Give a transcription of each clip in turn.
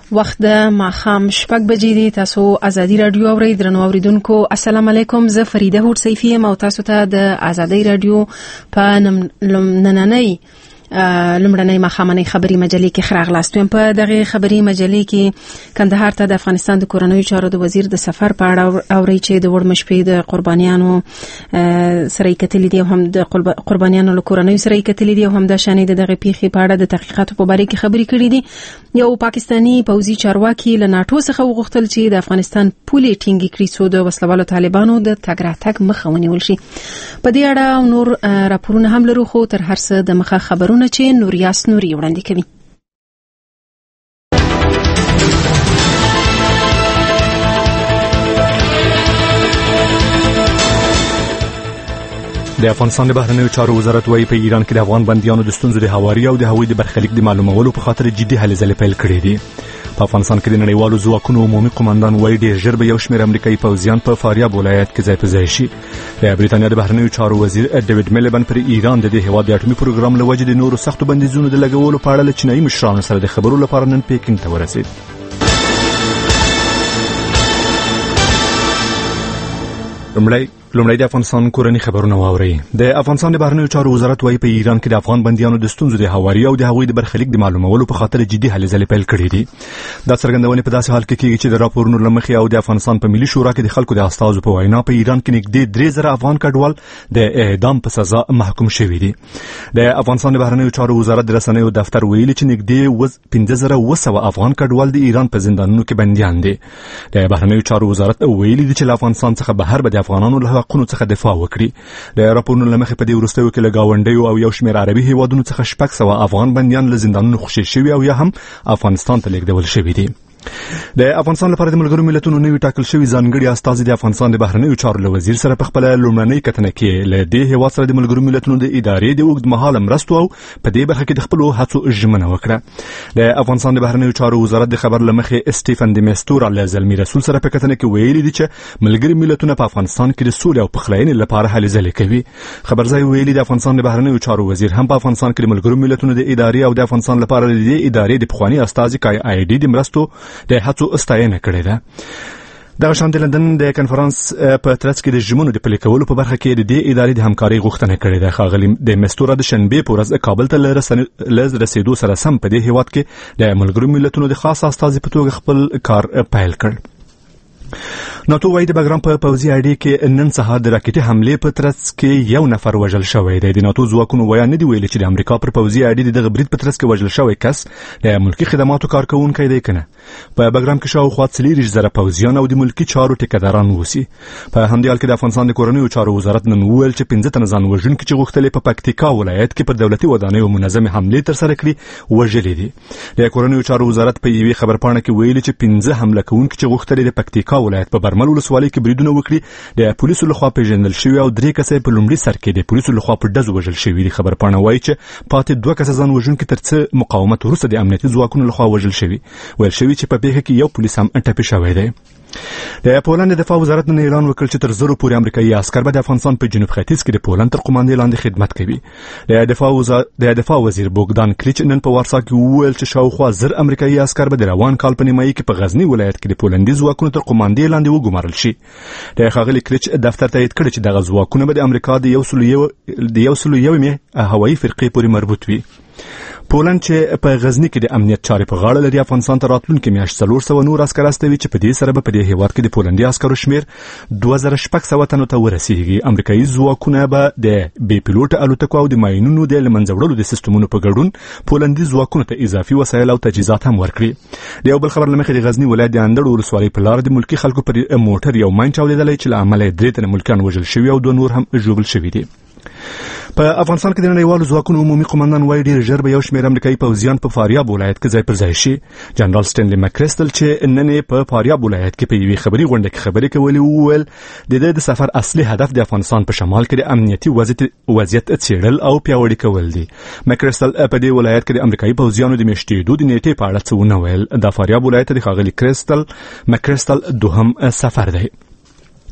وخت د ماښام 6 بجې دي. تاسو ازادي رادیو اورئ. درنو اوریدونکو السلام علیکم. زه فریده هوډ سیفی یم او تاسو ته د ازادي رادیو په نننۍ لمړنۍ ماښامنۍ خبري مجلې کې خراغلاست یم. په دغه خبري مجلې کې کندهار ته د افغانستان د کورنیو چارو د وزیر د سفر په اړه اوري چې د وړ مشپې د قربانیانو سره کتلې دي او هم د قربانیانو له کورنیو سره کتلې دي او هم د شانې د دغه پیښې په اړه د تحقیقاتو په باره کې خبري کړې دي. یو پاکستانی پوځي چارواکي له ناتو څخه وغوښتل چې د افغانستان پولې ټینګې کړي څو د وسلوالو طالبانو د تګ راتګ مخه ونیول شي. په دې اړه نور راپورونه هم لرو، خو تر هر څه د مخه خبرونه چې نوریاس نوري وړاندې کوي. د افغانستان د بهرنیو چارو وزارت وايي په ایران کې د افغان بندیانو د ستونزو د هواري او د هوایي د برخلیک د معلومولو په خاطر جدي هلې ځلې پیل کړې دي. په افغانستان کې د نړیوالو ځواکونو عمومي قوماندان وايي ډېر ژر به یو شمېر امریکایي پوځیان په فاریاب ولایت کې ځای په ځای شي. د بریتانیا د بهرنیو چارو وزیر ډیوډ میلیبن پر ایران د دې هیواد د اټومي پروګرام له وجې د نورو سختو بندیزونو د لګولو په اړه له چینایي مشرانو سره د خبرو لپاره نن پیکینګ ته ورسید. لومړی د افغانستان کورنی خبرونه واوري. د افغانستان د بهرنیو چارو وزارت وايي په ایران کې د افغان بندیانو د ستونزو د هواري او د هغوی د برخلیک د معلومولو په خاطر جدي هلې ځلې پیل کړې دي. دا څرګندونې په داسې حال کې کېږي چې د راپورونو له مخې او د افغانستان په ملي شورا کې د خلکو د استازو په وینا په ایران کې نږدې 3000 افغان کډوال د اعدام په سزا محکوم شوي دي. د افغانستان د بهرنیو چارو وزارت د رسنیو دفتر ویلي چې نږدې 15100 افغان کډوال د ایران په زندانونو کې بنديان دي. د بهرنیو چارو وزارت ویلي چې له افغانستان څخه بهر به د افغانانو له حقوقو څخه دفاع وکړي. د راپورونو له مخې په دې وروستیو کې له ګاونډیو او یو شمېر عربي هیوادونو څخه 600 افغان بندیان له زندانونو خوشي شوي او یا هم افغانستان ته لیږدول شوي دي. د افغانستان لپاره د ملګرو ملتونو نوي ټاکل شوی ځانګړي استازي د افغانستان د بهرنیو چارو له وزیر سره په خپل لومړنۍ کتنه کې له دې هیواد سره د ملګرو ملتونو د ادارې د اوږدمهاله مرستو او په دې برخه کې د خپلو هڅو ژمنه وکړه. د افغانستان د بهرنیو چارو وزارت د خبر له مخې اسټیفن د مستور علی زلمی رسول سره په کتنه کې ویلي دي چې ملګري ملتونه په افغانستان کې د سولې او پخلاینې لپاره هلې ځلې کوي. خبرځای ویلي د افغانستان د بهرنیو چارو وزیر هم په افغانستان کې د ملګرو ملتونو د ادارې او د افغانستان لپاره د دې ادارې د پخوانی استازي کای آی ډي د مرستو د هڅو ستاینه کړې ده. د شان د لندن د کنفرانس په ترڅ کې د ژمنو د پلي کولو په برخه کې د دې ادارې د همکارۍ غوښتنه کړې ده. ښاغلي د مستوره د شنبې په ورځ کابل ته رسیدو سره سم په دې هیواد کې د ملګرو ملتونو د خاص استازي په توګه خپل کار پیل کړ. ناتو وايي د بګرام په پوځي اډې کې نن سهار د راکټي حملې په ترڅ کې یو نفر وژل شوی دی. د ناتو ځواکونو وینا نه دی ویلي چې د امریکا پر پوځي اډې دغه برید په ترڅ کې وژل شوی کس د ملکی خدماتو کارکونکي دی کنه. په بګرام کې شاوخوا 40,000 پوځیان او د ملکی چارو ټیکداران وسی. په همدې حال کې د افغانستان د کورنیو چارو وزارت نن ویل چې 15 تن ځان وژونکي چې غوښتل په پکتیکا ولایت کې پر دولتي ودانیو منظمه حمله تر سره کړي وژلې دي. د کورنیو چارو وزارت په یوې خبرپاڼه کې ویلي چې 15 حمله کوونکي چې غوښتل د پکتیکا ولایت په برمل ولسوالۍ کې بریدونه وکړي د پولیسو لخوا پیژندل شوی او 3 کسې په لومړي سر کې د پولیسو لخوا په ډزو وژل شوی دي. خبرپاڼه وايي چې پاتې 2 کسه ځان وژونکي ترڅه مقاومت وروسته د امنیتي ځواکونو لخوا وژل شوی. ویل شوی چې په پیښه کې یو پولیس هم ټپي شوی دی. د پولند د دفاع وزارت نن اعلان وکړ چې تر 0 پورې امریکایي عسكر به د افغانستان په جنوب ختیځ کې د پولند تر قوماندې لاندې خدمت کوي. د دفاع وزیر بوګدان کلیچ نن په وارسا کې وویل چې شاوخوا 1000 امریکایي عسكر به د روان کال په نیمایي کې په غزنی ولایت کې د پولندي ځواکونو تر قوماندې لاندې وګمارل شي. د ښاغلي کلیچ دفتر تایید کړ چې دغه ځواکونه به د امریکا د 101 هوایي فرقې پورې مربوط وي. پولند چې په غزنی کې د امنیت چارې په غاړه لري افغانستان ته راتلونکي میاشت 400 نور عسكر استوي چې په دې سره به په دې هیواد کې د پولندي عسکرو شمیر 2600 تنو ته ورسیږي. امریکایي ځواکونه به د بې پیلوټ الوتکو او د ماینونو د لمنځه د سیستمونو په ګډون پولندي ځواکونو ته اضافي وسایل او تجهیزات هم ورکړي. د یو بل خبر لمخې د غزنی ولایت د اندړ ولسوالۍ په لار د ملکی خلکو پر موټر یو ماین چاودېدلی چې له امله 3 تنه ملکیان وژل شوي او 2 نور هم ژوبل شوي دي. په افغانستان کې د نړیوالو ځواکونو عمومي قومندان وايي ډېر ژر به یو شمېر امریکایي پوځیان په فاریاب ولایت کې ځای پر ځای شي. جنرال سټینلی مکریسټل چې نن په فاریاب ولایت کې په یوې خبري غونډه کې خبرې کولې وویل د سفر اصلي هدف د افغانستان په شمال کې د امنیتي وضعیت څېړل او پیاوړي کول دي. مکریسټل په دې ولایت کې د امریکایي پوځیانو د میاشتې د نیټې په اړه څه ونه ویل. د فاریاب ولایت د ښاغلي مکریسټل دوهم سفر دی.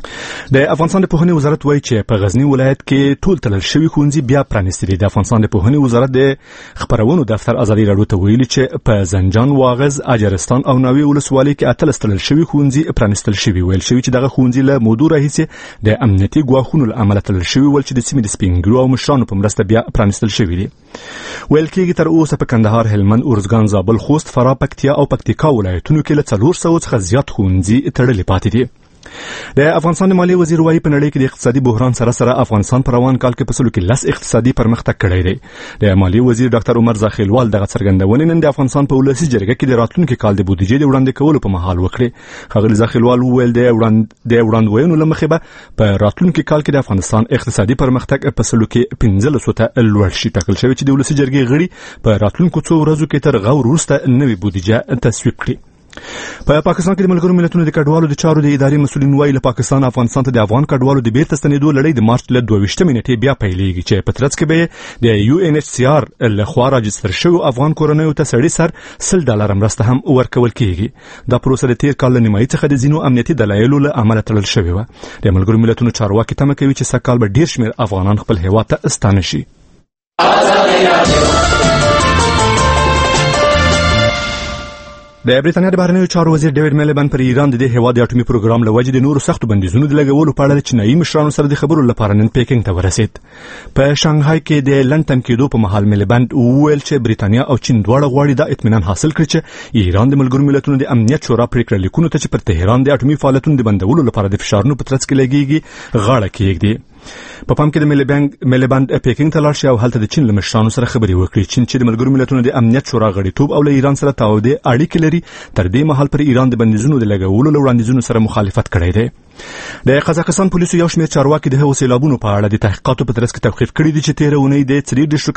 د افغانستان د پوهنې وزارت وایي چې په غزنی ولایت کې ټول تړل شوي ښوونځي بیا پرانیستي دي. د افغانستان د پوهنې وزارت د خبرونو دفتر ازادي راډیو ته ویلي چې په زنجان، واغظ، اجرستان او ناوې ولسوالۍ کې 18 تړل شوي ښوونځي پرانیستل شوي. ویل شوي چې دغه ښوونځي له مودو راهیسې د امنیتي ګواښونو له امله تړل شوي ول چې د سیمې د سپینګرو او مشرانو په مرسته بیا پرانیستل شوي دي. ویل کېږي تر اوسه په کندهار، هلمند، ارزګان، زابل، خوست، فراه، پکتیا او پکتیکا ولایتونو کې له 400 څخه زیات ښوونځي تړلي پاتې دي. د افغانستان د مالیې وزیر وايي په نړۍ کې د اقتصادي بحران سره سره افغانستان په روان کال کې په سلو کې 10 اقتصادي پرمختګ کړی دی. د مالیې وزیر ډاکټر عمر زاخیلوال دغه څرګندونې نن د افغانستان په ولسي جرګه کې د راتلونکي کال د بودیجې د وړاندې کولو په مهال وکړې. ښاغلي زاخیلوال وویل د وړاندوینو له مخې به په راتلونکي کال کې د افغانستان اقتصادي پرمختګ په سلو کې 15 ته لوړ شي. ټاکل شوی چې د ولسي جرګې غړي په راتلونکو څو ورځو کې تر غور وروسته نوې بودیجه تصویب کړي. په پاکستان کې د ملګرو ملتونو د کډوالو د چارو د ادارې مسؤلین وایي له پاکستان افغانستان ته د افغان کډوالو د بیرته ستنېدو لړۍ د مارچ له 22 نیټې بیا پیلېږي چې په ترڅ کې به د UNHCR لخوا راجستر شوی افغان کورنیو ته سړي سر $100 مرسته هم ورکول کېږي. دا پروسه د تیر کال له نیمایي څخه د ځینو امنیتي دلایلو له امله تړل شوې وه. د ملګرو ملتونو چارواکي تمه کوي چې سږکال به ډېر شمېر افغانان خپل هېواد ته ستانه شي. د بریټانیا د بهرنیو چارو وزیر ډیوډ میلیبند پر ایران د دې هیواد د اټومي پروګرام له وجې د نورو سختو بندیزونو د لګولو په اړه د چینایي مشرانو سره د خبرو لپاره نن پیکینګ ته ورسید. په شانګهای کې د لندن کېدو په مهال میلیبند وویل چې بریټانیا او چین دواړه غواړي دا اطمینان حاصل کړي چې ایران د ملګرو ملتونو د امنیت شورا پریکړه لیکونو ته چې پر تهران د اټومي فعالیتونو د بندولو لپاره د فشارونو په ترڅ کې لګیږي غاړه کېږدي. په پام کې د میلیبند پیکینګ ته لاړ شي او هلته د چین له مشرانو سره خبرې وکړي. چین چې د ملګرو ملتونو د امنیت شورا غړیتوب او له ایران سره تعهدي اړیکې لري، تر دې مهال پر ایران د بندیزونو د لګولو له وړاندیزونو سره مخالفت کړی دی. د قزاقستان پولیسو یو شمېر چارواکي د هغو سیلابونو په اړه د تحقیقاتو په ترڅ کې توقیف کړي دي چې تېره اونۍ د 40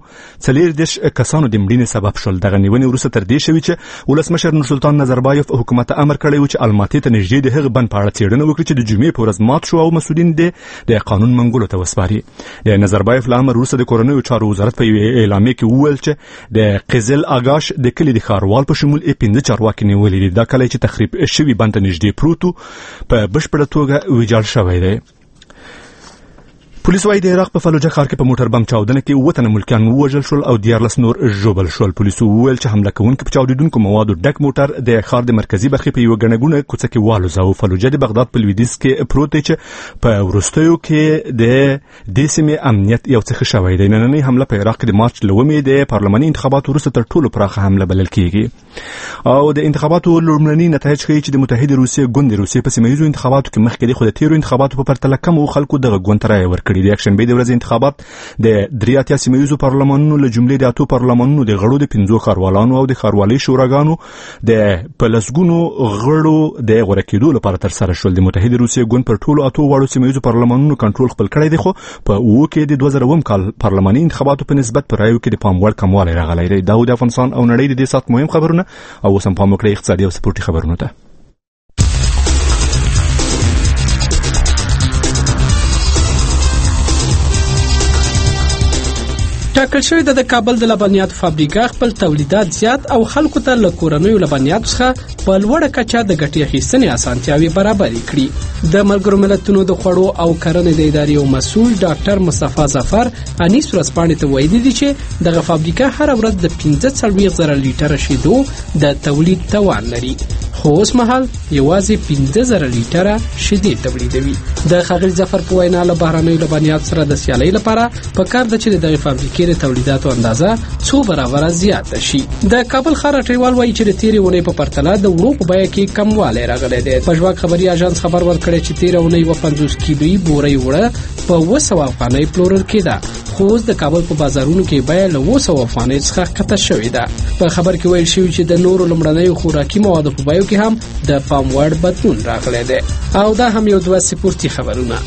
کسانو د مړینې سبب شول. دغه نیونې وروسته تر دې شوي چې ولسمشر نورسلطان نظربایف حکومت ته امر کړی و چې الماتې ته نږدې د هغه بند په اړه څېړنه وکړي چې د جمعې په ورځ مات شو او مسؤلین د قانون منګولو ته وسپاري. د نظربایف له امر وروسته د کورنیو چارو وزارت په یوې اعلامیه کې وویل چې د قزل اګاش د کلي د ښاروال په شمول 15 چارواکي نیولي دي. دا کلی چې تخریب شوي بند ته نږدې پروت و په بشپړه توګه ویجاړ شوی دی. پولیس وايي د عراق په فلوجه ښار کې په موټر بم چاودنه کې 7 تنه ملکیان ووژل شول او 14 نور ژوبل شول. پولیسو وویل چې حمله کوونکي په چاودیدونکو موادو ډک موټر د ښار د مرکزي برخې په یو ګڼهګونه کوڅه کې والوزاوه. فلوجه د بغداد په لویدیځ کې پروت دی چې په وروستیو کې د دې سیمې امنیت یو څه ښه شوی دی. نننۍ حمله په عراق کې د مارچ له 1 د پارلماني انتخاباتو وروسته تر ټولو پراخه حمله بلل کېږي او د انتخاباتو لومړني نتایج ښیي چې د متحده روسیې ګوند د روسیې په سیمه ییزو انتخاباتو کې مخکې دی، خو د تیرو انتخاباتو په پرتله کمو خلکو دغه ګوند ته رایه ورکړې. د یکشنبې د ورځې انتخابات د 83 سیمه ییزو پارلمانونو له جملې د 8 پارلمانونو د غړو د 15 ښاروالانو او د ښاروالۍ شوراګانو د پلسګونو غړو د غوړه کېدو لپاره تر سره شول. د متحده روسیې ګوند پر ټولو 8 واړو سیمه ییزو پارلمانونو کنټرول خپل کړی دی، خو په اوو کې د 2000 کال پارلماني انتخاباتو په نسبت پر رایو کې د پام وړ کموالی راغلی دی. دا د افغانستان او نړۍ د دې سات مهم خبرونه او اوس هم پام وکړئ اقتصادي او سپورتي خبرونو ته. ټاکل شوی د کابل د لبنیاتو فابریکه خپل تولیدات زیات او خلکو ته له کورنیو لبنیاتو څخه په لوړه کچه د ګټې اخیستنې اسانتیاوې برابرې کړي. د ملګرو ملتونو د خوړو او کرنې د ادارې یو مسؤل ډاکټر مصطفی ظفر انیس ورځپاڼې ته ویلي دي چې دغه فابریکه هر ورځ د 15,000 لیټره شیدو د تولید توان لري، خو اوس مهال یوازې 15,000 لیټره شیدې تولیدوي. د ښاغلي ظفر په وینا له بهرنیو لبنیاتو سره د سیالۍ لپاره پکار ده چې دغه فابریکې د تولیداتو اندازه 2 برابره زیاته شي. د کابل ښار اټیوال وایي چې د تیرې اونۍ په پرتله د وړو په بیه کې کموالی راغلی دی. پژواک خبري اژانس خبر ورکړی چې تیره اونۍ 50 کیلویي بورۍ وړه په 200 افغانۍ پلورل کېده، خو اوس د کابل په بازارونو کې بیه له 200 افغانۍ څخه ښکته شوې ده. په خبر کې ویل شوي چې د نورو لومړنیو خوراکي موادو په بیو کې هم د پام وړ بدلون راغلی دی. او دا هم یو دوه سپورتي خبرونه.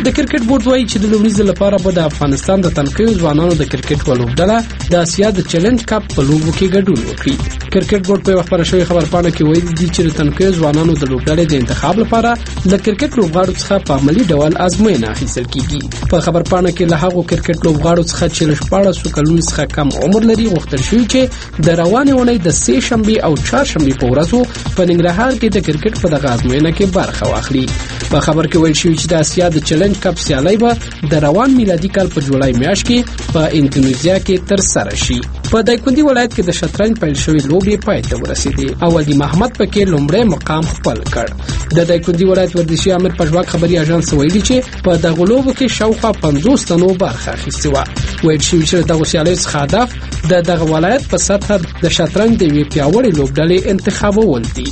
د کرکټ بورډ وایي چې د لومړي ځل لپاره به د افغانستان د تنکیو ځوانانو د کرکټ ولوبډله د اسیا د چیلنج کپ په لوبو کې ګډون وکړي. کرکټ بورډ په خبره شوی خبرپاڼه کې وایي چې د تنکیو ځوانانو د لوبډلې د انتخاب لپاره د کرکټ لوبغاړو څخه په عملي ډول ازموینه اخیستل کیږي. په خبرپاڼه کې له هغو کرکټ لوبغاړو څخه چې له 14 کلونو څخه کم عمر لري غوښتل شوی چې د روانې اونۍ د سه شنبه او چهارشنبه په ورځو په ننګرهار کې د کرکټ په دغه ازموینه کې برخه واخلي. په خبر کې ویل شوی چې د اسیا د چیلنج کپ سیالي به د روان میلادي کال په جولای میاشت کې په اندونیزیا کې تر سره شي. په دایکندي ولایت کې د شطرنج پیل شوی لوبې پای ته ورسېدې او علي محمد پکې لومړی مقام خپل کړ. د دایکندي ولایت ورزشي امیر پژواک خبري اژانس ویلي چې په دغه لوبو کې شاوخوا 50 تنو برخه اخیستې وه. ویل شوی چې دغه سیالۍ څخه هدف دغه ولایت په سطح د شطرنج د یوې پیاوړې لوبډلې انتخابول دي.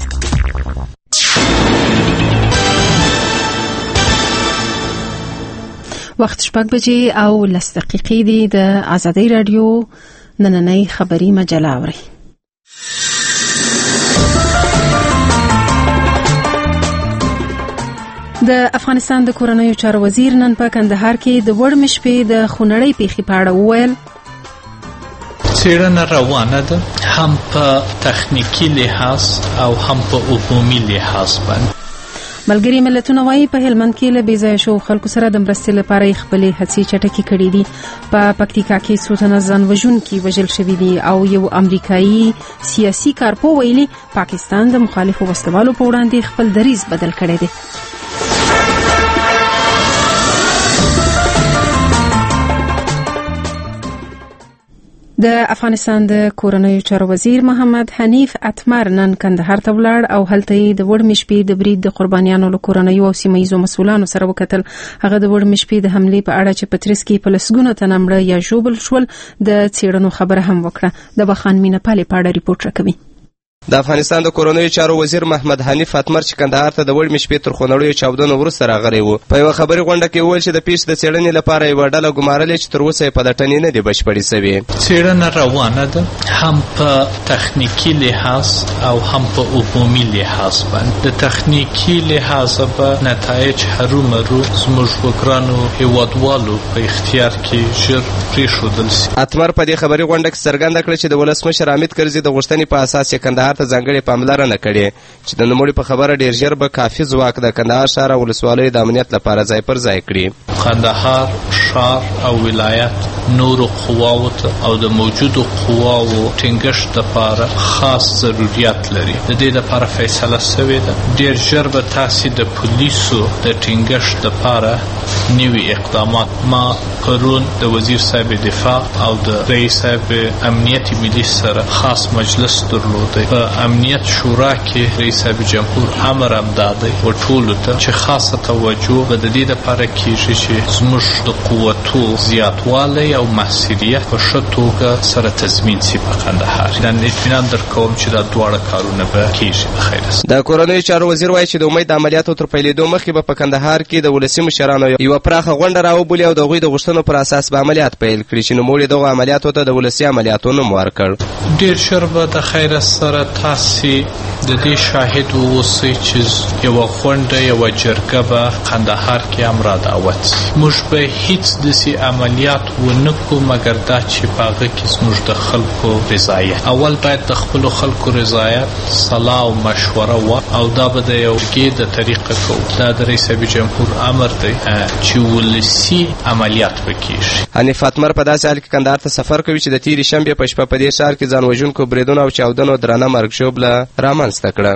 وخت 6 بجې او 10 دقیقې دي. د آزادۍ رادیو نننۍ خبري مجله اوري. د افغانستان د کورنیو چارو وزیر نن په کندهار کې د وړمې شپې د خونړۍ پیښې په اړه وویل څېړنه روانه ده، هم په تخنیکی لحاظ او هم په عمومي لحاظ باندې. ملګري ملتونه وايي په هلمند کې له بېځایه شو خلکو سره د مرستې لپاره خپلې هڅې چټکې کړې دي. په پکتیکا کې څو تنه ځان وژونکي وژل شوي دي او یو امریکایي سیاسي کارپو ویلي پاکستان د مخالفو وسلوالو په وړاندې خپل دریځ بدل کړی دی. د افغانستان د کورنیو چارو وزیر محمد حنیف اتمر نن کندهار ته ولاړ او هلته د وړمې شپې د برید د قربانیانو له کورنیو او سیمه ییزو مسؤلانو سره وکتل. هغه د وړمې شپې د حملې په اړه چې پترس کې په لسګونو تنه مړه یا ژوبل شول د څېړنو خبره هم وکړه. د بخان مینپالې په اړه ریپورت راکوي. د افغانستان د کورنیو چارو وزیر محمد حنیف اتمر چې کندهار ته د وړمې شپې تر خونړیو چاودنو وروسته راغلی و، په یوه خبري غونډه کې وویل چې د پیښې د څېړنې لپاره یوه ډله ګمارلې چې تر اوسه یې پلټنې نه دي بشپړې سوې. څېړنه روانه ده، هم په تخنیکی لحاظ او هم په عمومي لحاظ باندې. د تخنیکی لحاظ به نتایج هرومرو زموږ وګرانو هیوادوالو په اختیار کې ژر پرېښودل شي. اتمر په دې خبري غونډه کې څرګنده کړه چې د ولسمشر حامد کرزي د غوښتنې په اساس یې کندهار ته ځانګړې پاملرنه کړې چې د نوموړي په خبره ډېر ژر به کافي ځواک د کندهار ښار او ولسوالیو د امنیت لپاره ځای پر ځای کړي. کندهار ښار او ولایت نورو قواو ته او د موجودو قواو ټینګښت لپاره خاص ضرورت لري. د دې لپاره فیصله شوې ده ډېر ژر به تاسې د پولیسو د ټینګښت لپاره نوي اقدامات. ما پرون د وزیر صاحب دفاع او د رئیس صاحب امنیت ملي سره خاص مجلس درلوده. په امنیت شورا کې رئیس صاحب جمهور امر هم داده و ټولو ته چې خاصه توجه به د دې لپاره کیږي چې زموږ د قوتو زیاتوالی او محصولیت په ښه توګه سره تضمین شي په کندهار. دا اطمینان درکوم چې دا دواړه کارونه به کیږي په خیر. د کورنیو چارو وزیر وایي چې د امید عملیاتو تر پیلېدو مخکې به په کندهار کې د ولسي مشرانو یوه پراخه غونډه راوبولي او د هغوی د غوښتنو پر اساس به عملیات پیل کړي چې نوموړي دغو عملیاتو ته د ولسي عملیاتو نوم ورکړ. ډېر ژر به د خیر سره تاسې د دې شاهد واوسئ چې یوه غونډه یوه جرګه به کندهار کې هم را دعوت شي. موږ به هیڅ داسې عملیات ونه کړو مګر دا چې په هغه کې زموږ د خلکو رضایت. اول باید د خپلو خلکو رضایت صلاح او مشوره وه او دا به د یو ګې د طریقه کوو. دا د رئیس جمهور امر دی چې ولسي عملیات وکړي. حنیف اتمر په داسې حال کې کندهار ته سفر کوي چې د تېرې شنبې په شپه په دې ښار کې ځان وژونکو بریدونو او چاودنو درنه مرګ ژوبله رامنځته کړه.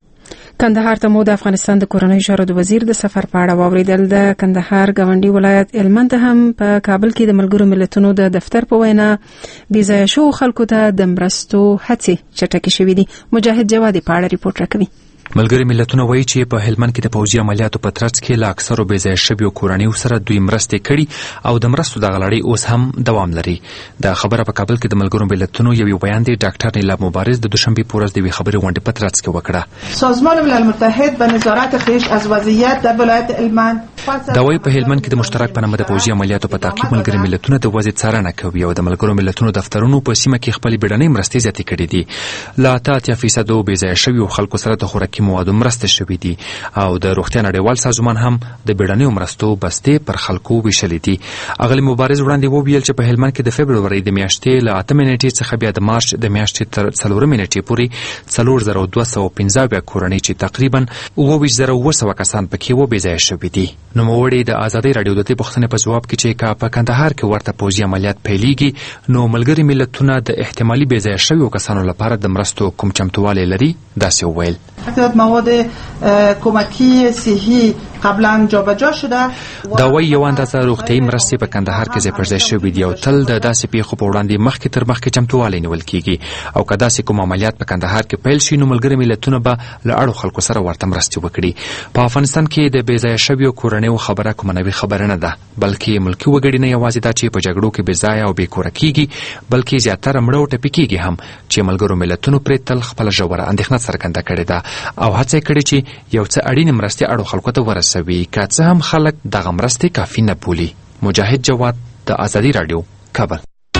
کندهار ته مو د افغانستان د کورنیو چارو د وزیر د سفر په اړه واوریدل. د کندهار ګاونډي ولایت هلمند هم په کابل کې د ملګرو ملتونو د دفتر په وینا بېځایه شو خلکو ته د مرستو هڅې چټکې شوې دي. مجاهد جوادي په اړه ریپورت راکوي. ملګري ملتونه وایي چې په هلمند کې د پوځي عملیاتو په ترڅ کې له اکثرو بېځایه شویو کورنیو سره دوی مرستې کړي او د مرستو دغه لړۍ اوس هم دوام لري. دا خبره په کابل کې د ملګرو ملتونو یو بیان دی ډاکټر نیلا مبارز د دوشنبې په ورځ د یوې خبري غونډې په ترڅ کې وکړه. سازمان ملل متحد به نظارت خویش از وضعیت در ولایت هلمند دا وایي په هلمند کې د مشترک په نامه د پوځي عملیاتو په تعقیب ملګري ملتونه د وضع څارنه کوي او د ملګرو ملتونو دفترونو په سیمه کې خپلې بیړنۍ مرستې زیاتې کړې دي. له 80% بېځایه شویو خلکو سره د خوراکي خوراکي موادو مرسته شوې دي او د روغتیا نړیوال سازمان هم د بیړنیو مرستو بستې پر خلکو ویشلې دي. اغلې مبارز وړاندې وویل چې په هلمند کې د فبرورۍ د میاشتې له 8 نیټې څخه بیا د مارچ د میاشتې تر 4 نیټې پورې 4215 کورنۍ چې تقریبا 2,700 کسان پکې و بې ځایه شوي دي. نوموړي د ازادۍ راډیو د دې پوښتنې په ځواب کې چې په کندهار کې ورته پوځي عملیات پیلېږي نو ملګري ملتونه د احتمالي بې ځایه شویو کسانو لپاره د مرستو کوم چمتووالی لري داسې وویل. مواد کمکی صحی قبلا جابجا شده دا وایي یو اندازه روغتیايي مرستې په کندهار کې ځای پر ځای شوي دي او تل د داسې پیښو په وړاندې مخکې تر مخکې چمتووالی نیول کیږي او که داسې کوم عملیات په کندهار کې پیل شي نو ملګري ملتونه به له اړو خلکو سره ورته مرستې وکړي. په افغانستان کې د بې ځایه شویو کورنیو خبره کومه نوې خبره نه ده بلکې ملکي وګړي نه یوازې دا چې په جګړو کې بې ځایه او بې کوره کیږي بلکې زیاتره مړه او ټپي کیږي هم چې ملګرو ملتونو پرې تل خپله ژوره اندېښنه څرګنده کړې ده او هڅه یې کړې چې یو څه اړینې مرستې اړو خلکو ته ورسوي که څه هم خلک دغه مرستې کافي نه بولي. مجاهد جواد د ازادي راډیو کابل.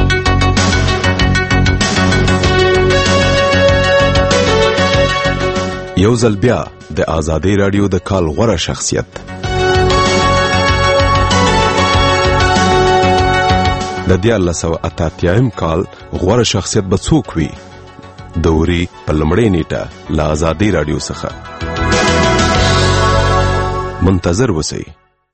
یو ځل بیا د ازادي راډیو د کال غوره شخصیت د 1988 کال غوره شخصیت به څوک وي؟ دوري په لمړۍ نیټه له ازادي راډیو څخه منتظر وسی.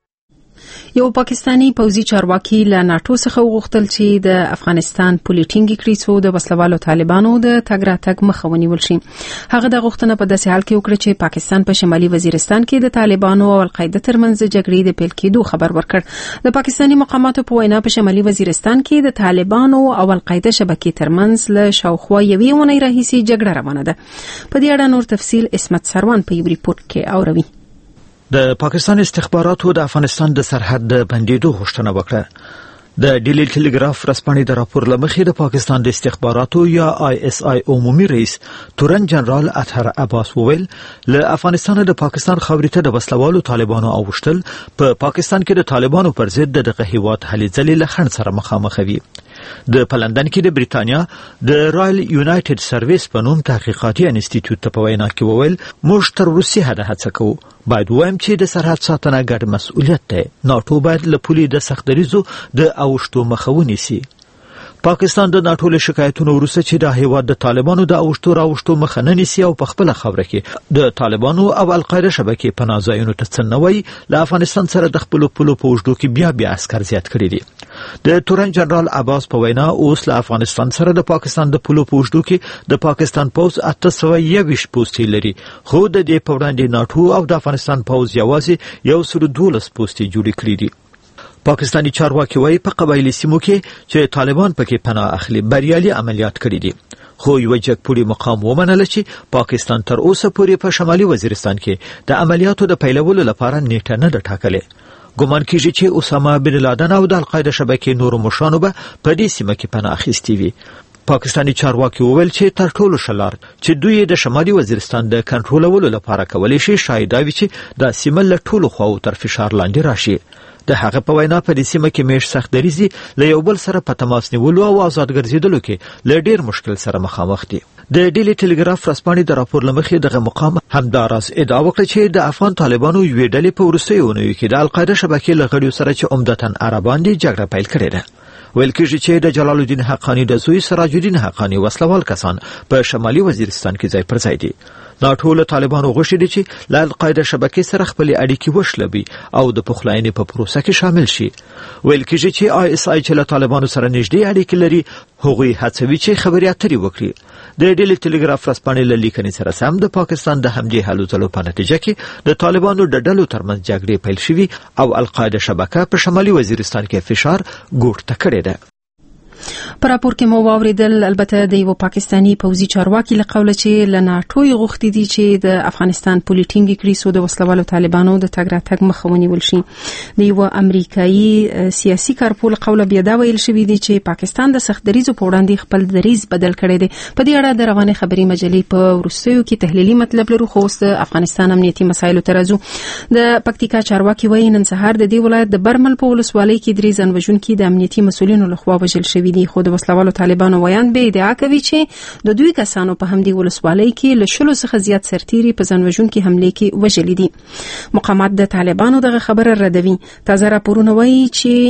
یو پاکستانی پوځي چارواکي له ناتو څخه وغوښتل چې د افغانستان پولي ټینګ کړي څو د وسلوالو طالبانو د تګ راتګ مخه ونیول شي. هغه د غوښتنه په داسې حال کې وکړه چې پاکستان په شمالي وزیرستان کې د طالبانو او القاعده ترمنځ جګړې د پیل کېدو خبر ورکړ. د پاکستاني مقاماتو په وینا په شمالي وزیرستان کې د طالبانو او القاعده شبکې ترمنځ له شاوخوا یوې اونۍ راهیسې جګړه روانه ده. په دې اړه نور تفصیل اسمت سروان په یو ریپورت کې اوروي. د پاکستان استخباراتو د افغانستان د سرحد د بندیدو غوښتنه وکړه. د ډیلی ټلګراف رسپانې د راپور لمخې د پاکستان د استخباراتو یا ISI عمومي رئیس تورن جنرال اطهر عباس وویل له افغانستان د پاکستان خاورې ته د وسلوالو طالبانو اوښتل په پاکستان کې د طالبانو پر ضد دغه هیواد هلې ځلې له خنډ سره مخامخ وي. د لندن کې د بریتانیا د رایل یونایټډ سرویس په نوم تحقیقاتي انسټیټیوټ ته په وینا کې وویل موږ تر وروستي حده هڅه کوو. باید وایم چې د سرحد ساتنه ګډ مسؤلیت دی. ناټو باید له پولي د سختدریزو د اوښتو مخه ونیسي. پاکستان د ناټو له شکایتونو وروسته چې د هیواد د طالبانو د اوښتو مخه نه نیسي او په خپله خاوره کې د طالبانو او القاعده شبکې پناه ځایونو ته څه نه وایي له افغانستان سره د خپلو پولو په اوږدو کې بیا عسکر زیات کړي دي. د تورن جنرال عباس په وینا اوس له افغانستان سره د پاکستان د پولو په اوږدو کې د پاکستان پوځ 821 پوستې لري خو د دې په وړاندې ناټو او د افغانستان پوځ یوازې 112 پوستې جوړې کړې دي. پاکستانی چارواکي وايي په قبایلی سیمو کې چې طالبان پکې پناه اخلي بریالي عملیات کړي دي. خو یو جګپوړي مقام ومنل چې پاکستان تر اوسه پورې په شمالي وزیرستان کې د عملیاتو د پیلولو لپاره نیټه نه ده ټاکلې. ګومان کیږي چې اسامه بن لادن او د القاعده شبکې نورو مشرانو به په دې سیمه کې پناه اخیستي وي. پاکستانی چارواکي وویل چې تر ټولو شلار چې دوی د شمالي وزیرستان د کنټرولولو لپاره کولی شي شاید دا وي چې د سیمه له ټولو خواو تر فشار لاندې راشي. د هغه په وینا په دې سیمه کې میش سخت دریزي له یو بل سره په تماس نیولو او آزاد ګرځیدلو کې له ډیر مشکل سره مخامخ دي. د ډیلی ټلګراف رسپانې د راپور لمخې دغه مقام همداراز ادعا وکړه چې د افغان طالبانو یوې ډلې په وروستیو اونیو کې د القاعده شبکې له غړیو سره چې عمدتاً عربان دي جګړه پیل کړې ده. ویل کېږي چې د جلال الدین حقانی د زوی سراج الدین حقانی وسلوال کسان په شمالي وزیرستان کې ځای پر ځای دي. ناټو له طالبانو غوښتي دي چې له القاعده شبکې سره خپل اړیکې وشلوي او د پخلاینې په پروسه کې شامل شي. ویل کېږي چې ISI چې له طالبانو سره نږدې اړیکې لري هغوی هڅوي چې خبرې اترې وکړي. د ډیلی ټلګراف رسپانې له لیکنې سره سم د پاکستان د همدې هلو ځلو په نتیجه کې د طالبانو د ډلو ترمنځ جګړې پیل شوي او القاعده شبکه په شمالي وزیرستان کې فشار ګوټ کړی ده. په راپور کې مو واوریدل البته د یو پاکستانی پوځي چارواکي له قوله چې له ناټو غوښتي دي چې د افغانستان پولي ټینګ کړي څو د وسلوالو طالبانو د تګ راتګ مخه ونیول شي. د یو امریکایي سیاسي کارپول قوله بیا دا ویل شوی دی چې پاکستان د سخت دریزو په وړاندې خپل دریز بدل کړی دی. په دې اړه د روانې خبري مجلې په وروستیو کې تحلیلي مطلب لرو خو د افغانستان امنیتي مسایلو ترازو. د پکتیکا چارواکي وایي نن سهار د دې ولایت د برمل په ولسوالۍ کې 3 ځانوژونکي د امنیتي مسولینو لخوا وژل شوي دي خو د وسلوالو طالبانو ویان به ادعا کوي چې د دوی کسانو په همدې ولسوالۍ کې له 100 څخه زیات سرتیري په ځانوژونکي حمله کې وژلي دي. مقامات د طالبانو دغه خبره ردوي. تازه راپورونه وایي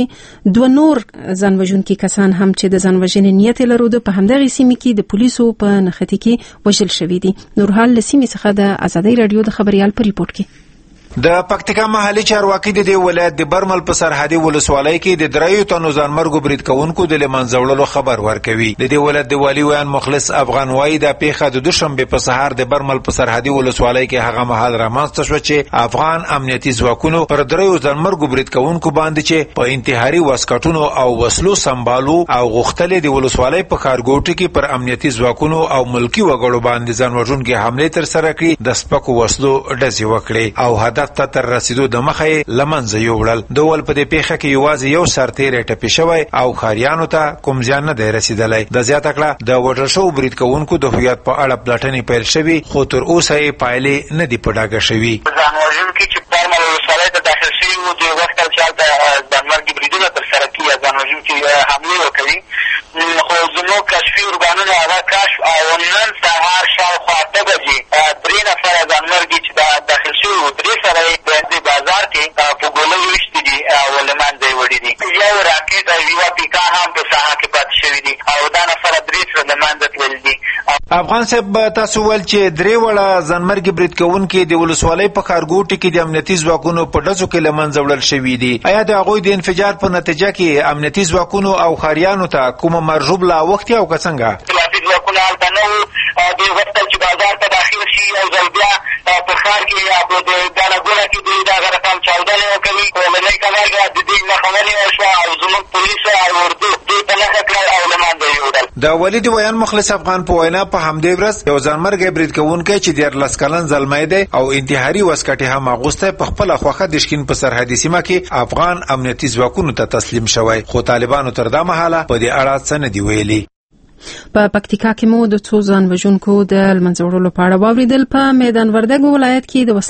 چې 2 نور ځانوژونکي کسان هم چې د ځانوژنې نیت لري په همدغه سیمه کې د پولیسو په نښته کې وژل شوي دي. نورحال له سیمې څخه د آزادۍ رادیو د خبريال په ریپورت کې. د پکتیکا محلي چارواکي د ولایت د برمل په سرحدي ولسوالۍ کې د درایو تنو ځانمرګو برید کوونکو د لمنځوړلو خبر ورکوي. د دې ولایت د والی ویان مخلص افغان وایي د پیښه د دوشنبه په سهار د برمل په سرحدي ولسوالۍ کې هغه محل رامنځته شو چې افغان امنیتي ځواکونو پر درایو ځانمرګو برید کوونکو باندې چې په انتحاري واسکټونو او وسلو سمبالو او غختلې د ولسوالۍ په خارګوټ کې پر امنیتي ځواکونو او ملکی وګړو باندې ځانوژونکي حمله تر سره کړې. د سپکو وسلو ډزې وکړې او هدف تر رسیدو د مخې لمنځه یوړل. دوول په دې پیښه کې یوازې یو سرتیری ټپي شوی او خاریانو ته کوم زیان نه دی رسیدلی. د زیاته کړه د وژل شوو برید کوونکو د هویت په اړه پلټنې پیل شوي خو تر اوسه یې پایلې نه دي په ډاګه شوي. ځانوژونکي چې برمل ولسوالۍ ته داخل شوي وو دوی غوښتل چې هلته ځانمرګي بریدونه ترسره کړي یا ځانوژونکي حملې وکړي خو زموږ کشفي ارګانونو هغه کشف او نن سهار شاوخوا 8 بجې 3 نفره ځانمرګي چې داخل شوي وو 3 سره د بازار کې په ګولۍ ویشتي دي او له منځه یې وړي دي. یو راکټ او یوه پیکا هم په ساحه کې پاتې شوي دي او دا نفره 3 سره له منځه تللي دي. افغان صاحب تاسو ویل چې 3 وړه ځانمرګي برید کوونکي د ولسوالۍ په خارګوټ کې د امنیتي ځواکونو په ډزو کې له منځه وړل شوي دي. آیا د هغوی د انفجار په نتیجه کې امنیتي ځواکونو او خاریانو ته کومه مرجوب لا وختي او که څنګه؟ خلافي ځواکونه هلته نه وو. دوی غوښتل چې بازار ته داخل شي یو ځل بیا په ښار کې یا په ګڼه ګوڼه کې دوی دغه رقم چاودنې وکوي. لومړی کلاګه د دوی نښونې وشوه او زموږ پولیسو او اردو دوی په نښه کړل او له منځه یې وړل. د ولید ویان مخلص افغان په وینا په همدې ورځ یو ځانمرګی برید کوونکی چې 14 کلن زلمی دی او انتحاري واسکټ هم اغوستی په خپله خوښه د شکین په سرحدي سیمه کې افغان امنیتي ځواکونو ته تسلیم شوی خو طالبانو تر دا مهاله په دې اړه څه نه دي ویلي. په پکتیکا کې مو د څو ځانوژونکو د لمنځه په اړه واوریدل. په میدان وردګ ولایت کې د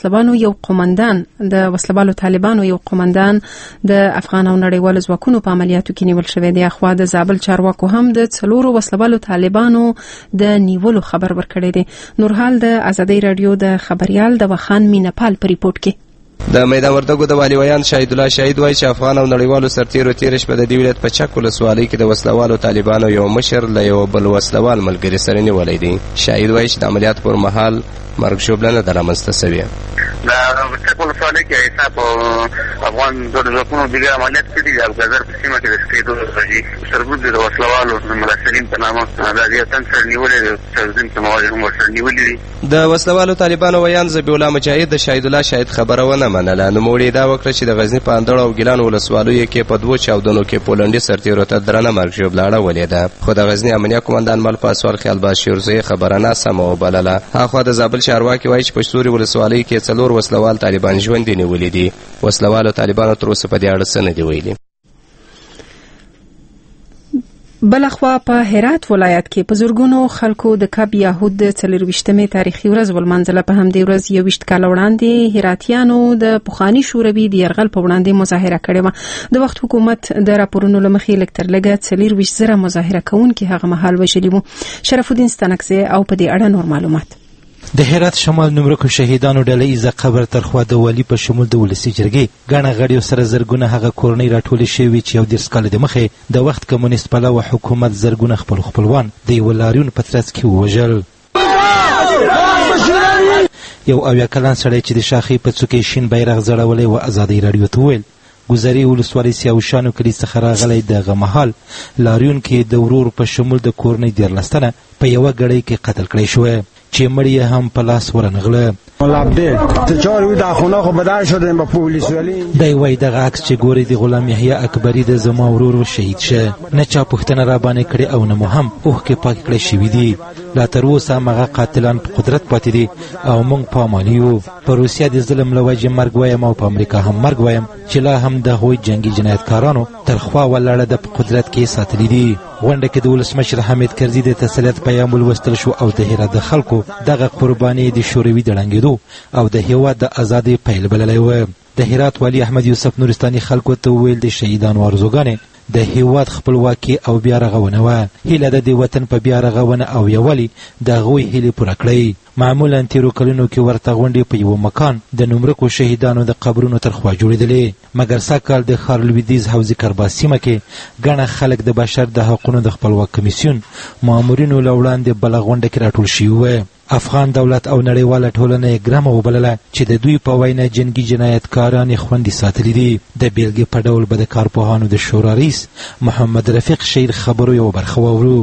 وسلوالو طالبانو یو قومندان د افغان او نړیوالو ځواکونو په عملیاتو کې نیول شوی دی. خو د زابل چارواکو هم د 4 وسلوالو طالبانو د نیولو خبر ورکړی دی. نورحال د آزادۍ رادیو د خبريال د وخان مینپال په ریپورت کې. د میدان وردګو د والی ویان شهید الله شهید وایي چې افغان او نړیوالو سرتیرو تیر شپه د دې ولایت په چک ولسوالۍ کې د وسلوالو طالبانو یو مشر له یو بل وسلوال ملګري سره نیولی دی. شهید وایي چې د عملیات پر مهال مرګ ژوبله نه رامنځته سوې. د چک ولسوالۍ کې حساب افغان ځواکونو دغه عملیات کړي دي او ګذر په سیمه کې د سپېدو راځي سرګود د وسلوالو مراسلین په نامه د دې تن سره نیولې د تنظیم په موازي هم سره نیولې دي. د وسلوالو طالبانو ویان ذبیح الله مجاهد د شهید الله شهید خبره ونه منله. نوموړي دا وکړه چې د غزنی په اندړ او ګیلان ولسوالیو کې په 2 چاودنو کې پولنډي سرتیرو ته درنه مرګ ژوبله اړولې ده خو د غزنی امنیه قومندان مل پاسوال خیالباز شیرزوی خبره ناسمه وبلله. هاخوا د زابل چارواکي وایي چې په شتوري ولسوالۍ کې 4 وسلوال طالبان ژوندي نیولي دي. وسلوالو طالبانو تر اوسه په دې اړه څه نه دي ویلي. بلخوا په هرات ولایت کې په زورګونو خلکو د کب یهود د 24مې تاریخي ورځ ولمنځله. په همدې ورځ 21 کال وړاندې هراتیانو د پخوانی شوروي د یرغل په وړاندې مظاهره کړې وه. د وخت حکومت د راپورونو له مخې لږ تر لږه 24,000 مظاهره کوونکي هغه مهال وژلي وو. شرف الدین ستنکزی او په دې اړه نور معلومات. د هرات شمال نمرکو شهیدانو ډله ایزه قبر ترخوا د والی په شمول د ولسي جرګې ګڼه غړیو سره زرګونه هغه کورنۍ راټولې شوي چې 10 کاله د مخې د وخت کمونیست پلوه حکومت زرګونه خپلوان د یوه لاریون په ترڅ کې ووژل. یو 80 کلن سړی چې د شاخۍ په څوکۍ شین بیرغ ځړولی و آزادۍ راډیو ته وویل ګذري ولسوالۍ سیاوشانو کلي څخه راغلی دغه مهال لاریون کې د ورور په شمول د کورنۍ 14 تنه په یوه ګړۍ کې قتل کړی شوی چې مړی هم په لاس ورنغله. دی وایي دغه عکس چې ګوري د غلام یحیی اکبري د زما ورور شهید شه نه چا پوښتنه را باندې کړې او نه مو هم اوښکې پاکې کړی شوي دي. لا تر اوسه هماغه قاتلان په قدرت پاتې دي او موږ په امالي یو. په روسیه د ظلم له وجې مرګ وایم او په امریکا هم مرګ وایم چې لا هم د هغوی جنګي جنایتکارانو تر خوا ولاړه د په قدرت کې ساتلي دي. غونډه کې د ولسمشر حامد کرزي د تسلیت پیام ولوستل شو او د هرات د خلکو دغه قرباني د شوروي د ړنګېدو او د هېواد د ازادۍ پیل بللی و. د هرات والي احمد یوسف نورستاني خلکو ته وویل د شهیدانو ارزوګانې د هیواد خپلواکي او بیا رغونه وه. هیله ده د وطن په بیا رغونه او یووالي د هغوی هیلې پوره کړئ. معمولا تیرو کلونو کې ورته غونډې په یو مکان د نومرکو شهیدانو د قبرونو تر خوا جوړېدلې، مګر سږکال د ښار لویدیځ حوضې کرباس سیمه کې ګڼه خلک د بشر د حقونو د خپلواک کمیسیون مامورینو له وړاندې بله غونډه کې راټول شوي وه. افغان دولت او نړیواله ټولنه یې ګرمه وبلله چې د دوی په وینا جنګي جنایتکاران یې خوندي ساتلي دي. د بیلګې په ډول به د کارپوهانو د شورا رئیس محمد رفیق شیر خبرو یوه برخه واورو.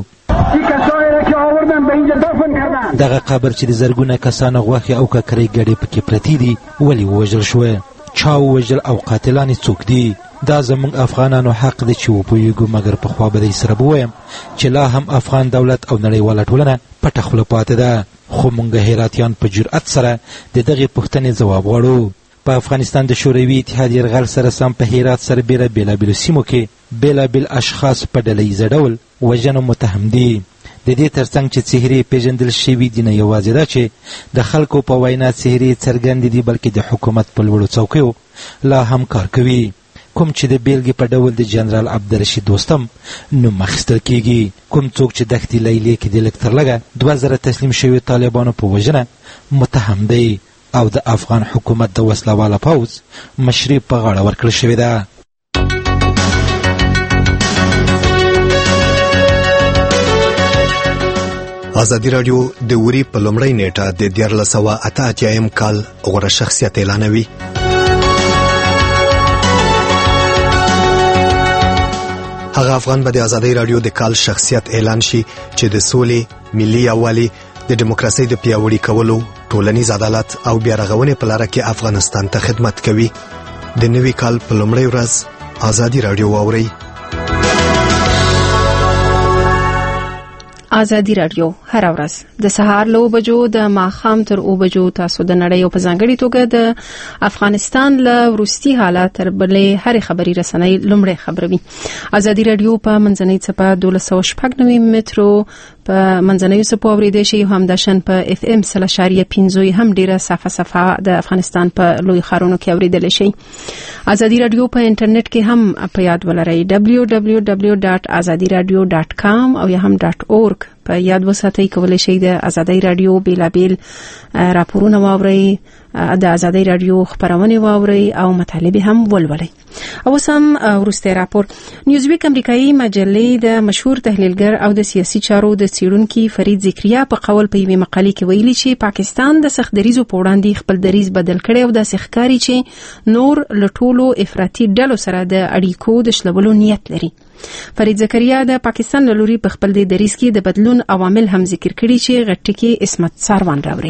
دغه قبر چې د زرګونه کسانو غوښې او ککرۍ ګډې پکې پرتې دي ولې ووژل شوه؟ چا ووژل او قاتلان یې څوک دي؟ دا زموږ افغانانو حق دی چې وپوهېږو، مګر پخوا به دې سره به ووایم چې لا هم افغان دولت او نړیواله ټولنه پټه خوله پاتې ده. خو موږ هراتیان په جرأت سره د دغې پوښتنې ځواب غواړو. په افغانستان د شوروي اتحاد یرغل سره سم په هرات سربیره بېلابېلو سیمو کې بېلابېل اشخاص په ډله ییزه ډول وژنو متهم دي. د دې ترڅنګ چې څهرې پېژندل شوي دي، نه یوازې دا چې د خلکو په وینا څهرې څرګندې دي، بلکې د حکومت په لوړو څوکیو لا هم کار کوي، کوم چې د بیلګې په ډول د جنرال عبدالرشید دوستم نوم اخیستل کېږي. کوم څوک چې دښتې لیلې کې د لږ تر لږه 2000 تسلیم شوي طالبانو په وژنه متهم دی او د افغان حکومت د وسلواله پوځ مشري په غاړه ورکړل شوې ده. ازادي راډیو د وري په لومړۍ نیټه د 1488 کال غوره شخصیت اعلانوي. هغه افغان به د ازادي راډیو د کال شخصیت اعلان شي چې د سولې، ملي یووالي، د دیموکراسۍ د پیاوړي کولو، ټولنیز عدالت او بیا رغونې په لاره کې افغانستان ته خدمت کوي. د نوي کال په لومړۍ ورځ ازادي راډیو واورئ. ازادي راډیو هر ورځ د سهار له 9 بجو د ماښام تر 9 بجو تاسو د نړۍ او په ځانګړي توګه د افغانستان له وروستي حالات تر بلې هرې خبري رسنۍ لومړی خبروي. ازادي راډیو په منځنۍ څپه 1296 مترو په منځنیو څپو اوریدای شي، هم د شن په اف ام 3.5 هم ډیره صفه د افغانستان په لوی ښارونو کې اوریدل شي. ازادي راډیو په انټرنیټ کې هم په یاد ولرئ www.azadiradio.com او یا هم .org په یاد وساتئ. کولای شئ د ازادي راډیو بیلابیل راپورونه واورئ، د ازادي راډیو خبرونه واورئ او مطالب هم ولولئ. او سم ورسته راپور نیوزویک امریکایي مجلې د مشهور تحلیلګر او د سیاسي چارو د څېړونکي فرید ذکریا په قول په یوه مقالې کې ویلي چې پاکستان د سخت دریزو په وړاندې خپل دریز بدل کړي او د ښکاری چې نور لټولو افراطي ډلو سره د اړیکو د شلولو نیت لري. فرید ذکریا د پاکستان لوري په خپل د دریز کې د بدلون عوامل هم ذکر کړي چې غټکی اسمت ساروان راوړي.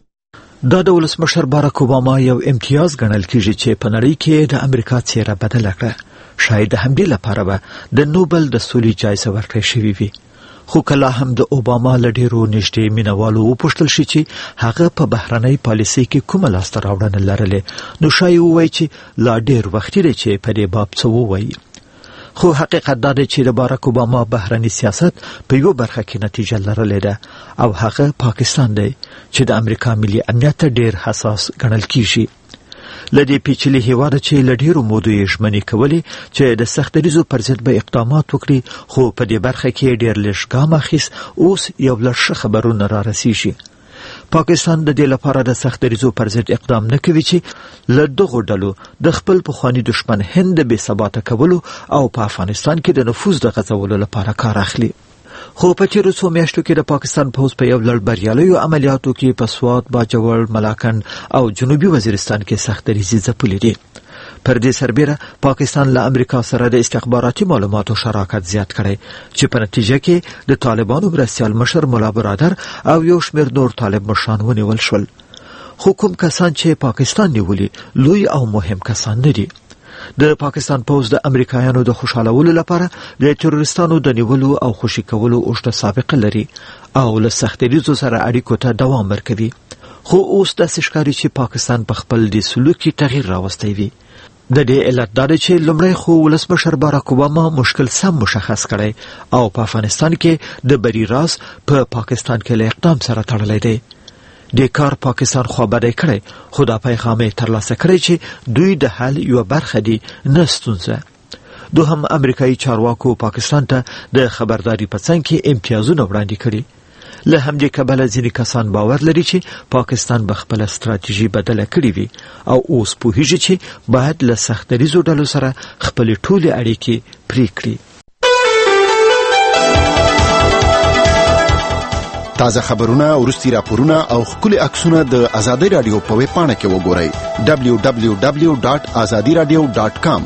دا د ولسمشر باراک اوباما یو امتیاز ګڼل کېږي چې په نړۍ کې د امریکا څیره بدله کړه. شاید د همدې لپاره به د نوبل د سولې جایزه ورکړل شوې وي. خو کله هم د اوباما له ډېرو نږدې مینوالو وپوښتل شي چې هغه په بهرنۍ پالیسۍ کې کومه لاسته راوړنه لرلې، نو شاید ووایي چې لا ډېر وخت دی چې په دې باب څه ووایي. خو حقیقت دا دی چې د باراک اوباما بهرنی سیاست په یو برخه کې نتیجه لرلې ده او هغه پاکستان دی چې د امریکا ملي امنیت ډېر حساس ګڼل کیږي. لدې پیچلي هیواد چې لډیرو مودو یې ژمنې کولې چې د سخت دریزو پر ضد به اقدامات وکړي، خو په دې برخه کې ډېر لږ ګام اخیست. اوس یو لږ خبرونه را رسیږي. پاکستان د دې لپاره د سخت دریزو پر ضد اقدام نه کوي چې له دغو ډلو د خپل پخواني دشمن هند بې ثباته کولو او په افغانستان کې د نفوذ د غځولو لپاره کار اخلي. خو په تیرو څو میاشتو کې د پاکستان پوځ په یو لړ بریالیو عملیاتو کې په سوات، باجوړ، ملاکنډ او جنوبي وزیرستان کې سخت دریزې ځپلې دي. پر دې سربیره پاکستان له امریکا سره د استخباراتي معلوماتو شراکت زیات کړي چې په نتیجه کې د طالبانو مرستیال مشر مولا برادر او یو شمېر نور طالب مشران ونیول شول. خو کوم کسان چې پاکستان نیولي لوی او مهم کسان نه دي. د پاکستان پوځ د امریکایانو د خوشالولو لپاره د تروریستانو د نیولو او خوشي کولو اوږده سابقه لري او له سخت دریزو سره اړیکو ته دوام ورکوي. خو اوس داسې ښکاري چې پاکستان په خپل د سلوک کې تغییر راوستی وي. د دې علت دا دی چې لومړی خو ولسمشر باراک اوباما مشکل سم مشخص کړی او په افغانستان کې د بری راز په پاکستان کې له اقدام سره تړلی دی. د کار پاکستان خوابدی کړی، خو دا پیغام یې ترلاسه کړی چې دوی د حل یوه برخه دي، نه ستونزه. دوهم امریکایي چارواکو پاکستان ته د خبرداري په څنګ کې امتیازونه وړاندې کړي. له همدې کبله ځینې کسان باور لري چې پاکستان به خپله ستراتیژي بدله کړې وي او اوس پوهیږي چې باید له سختدریزو ډلو سره خپلې ټولې اړیکې پرې کړي. تازه خبرونه، وروستي راپورونه او ښکلي عکسونه د آزادۍ رادیو په ویب پاڼه کې وګورئ www.azadiradio.com.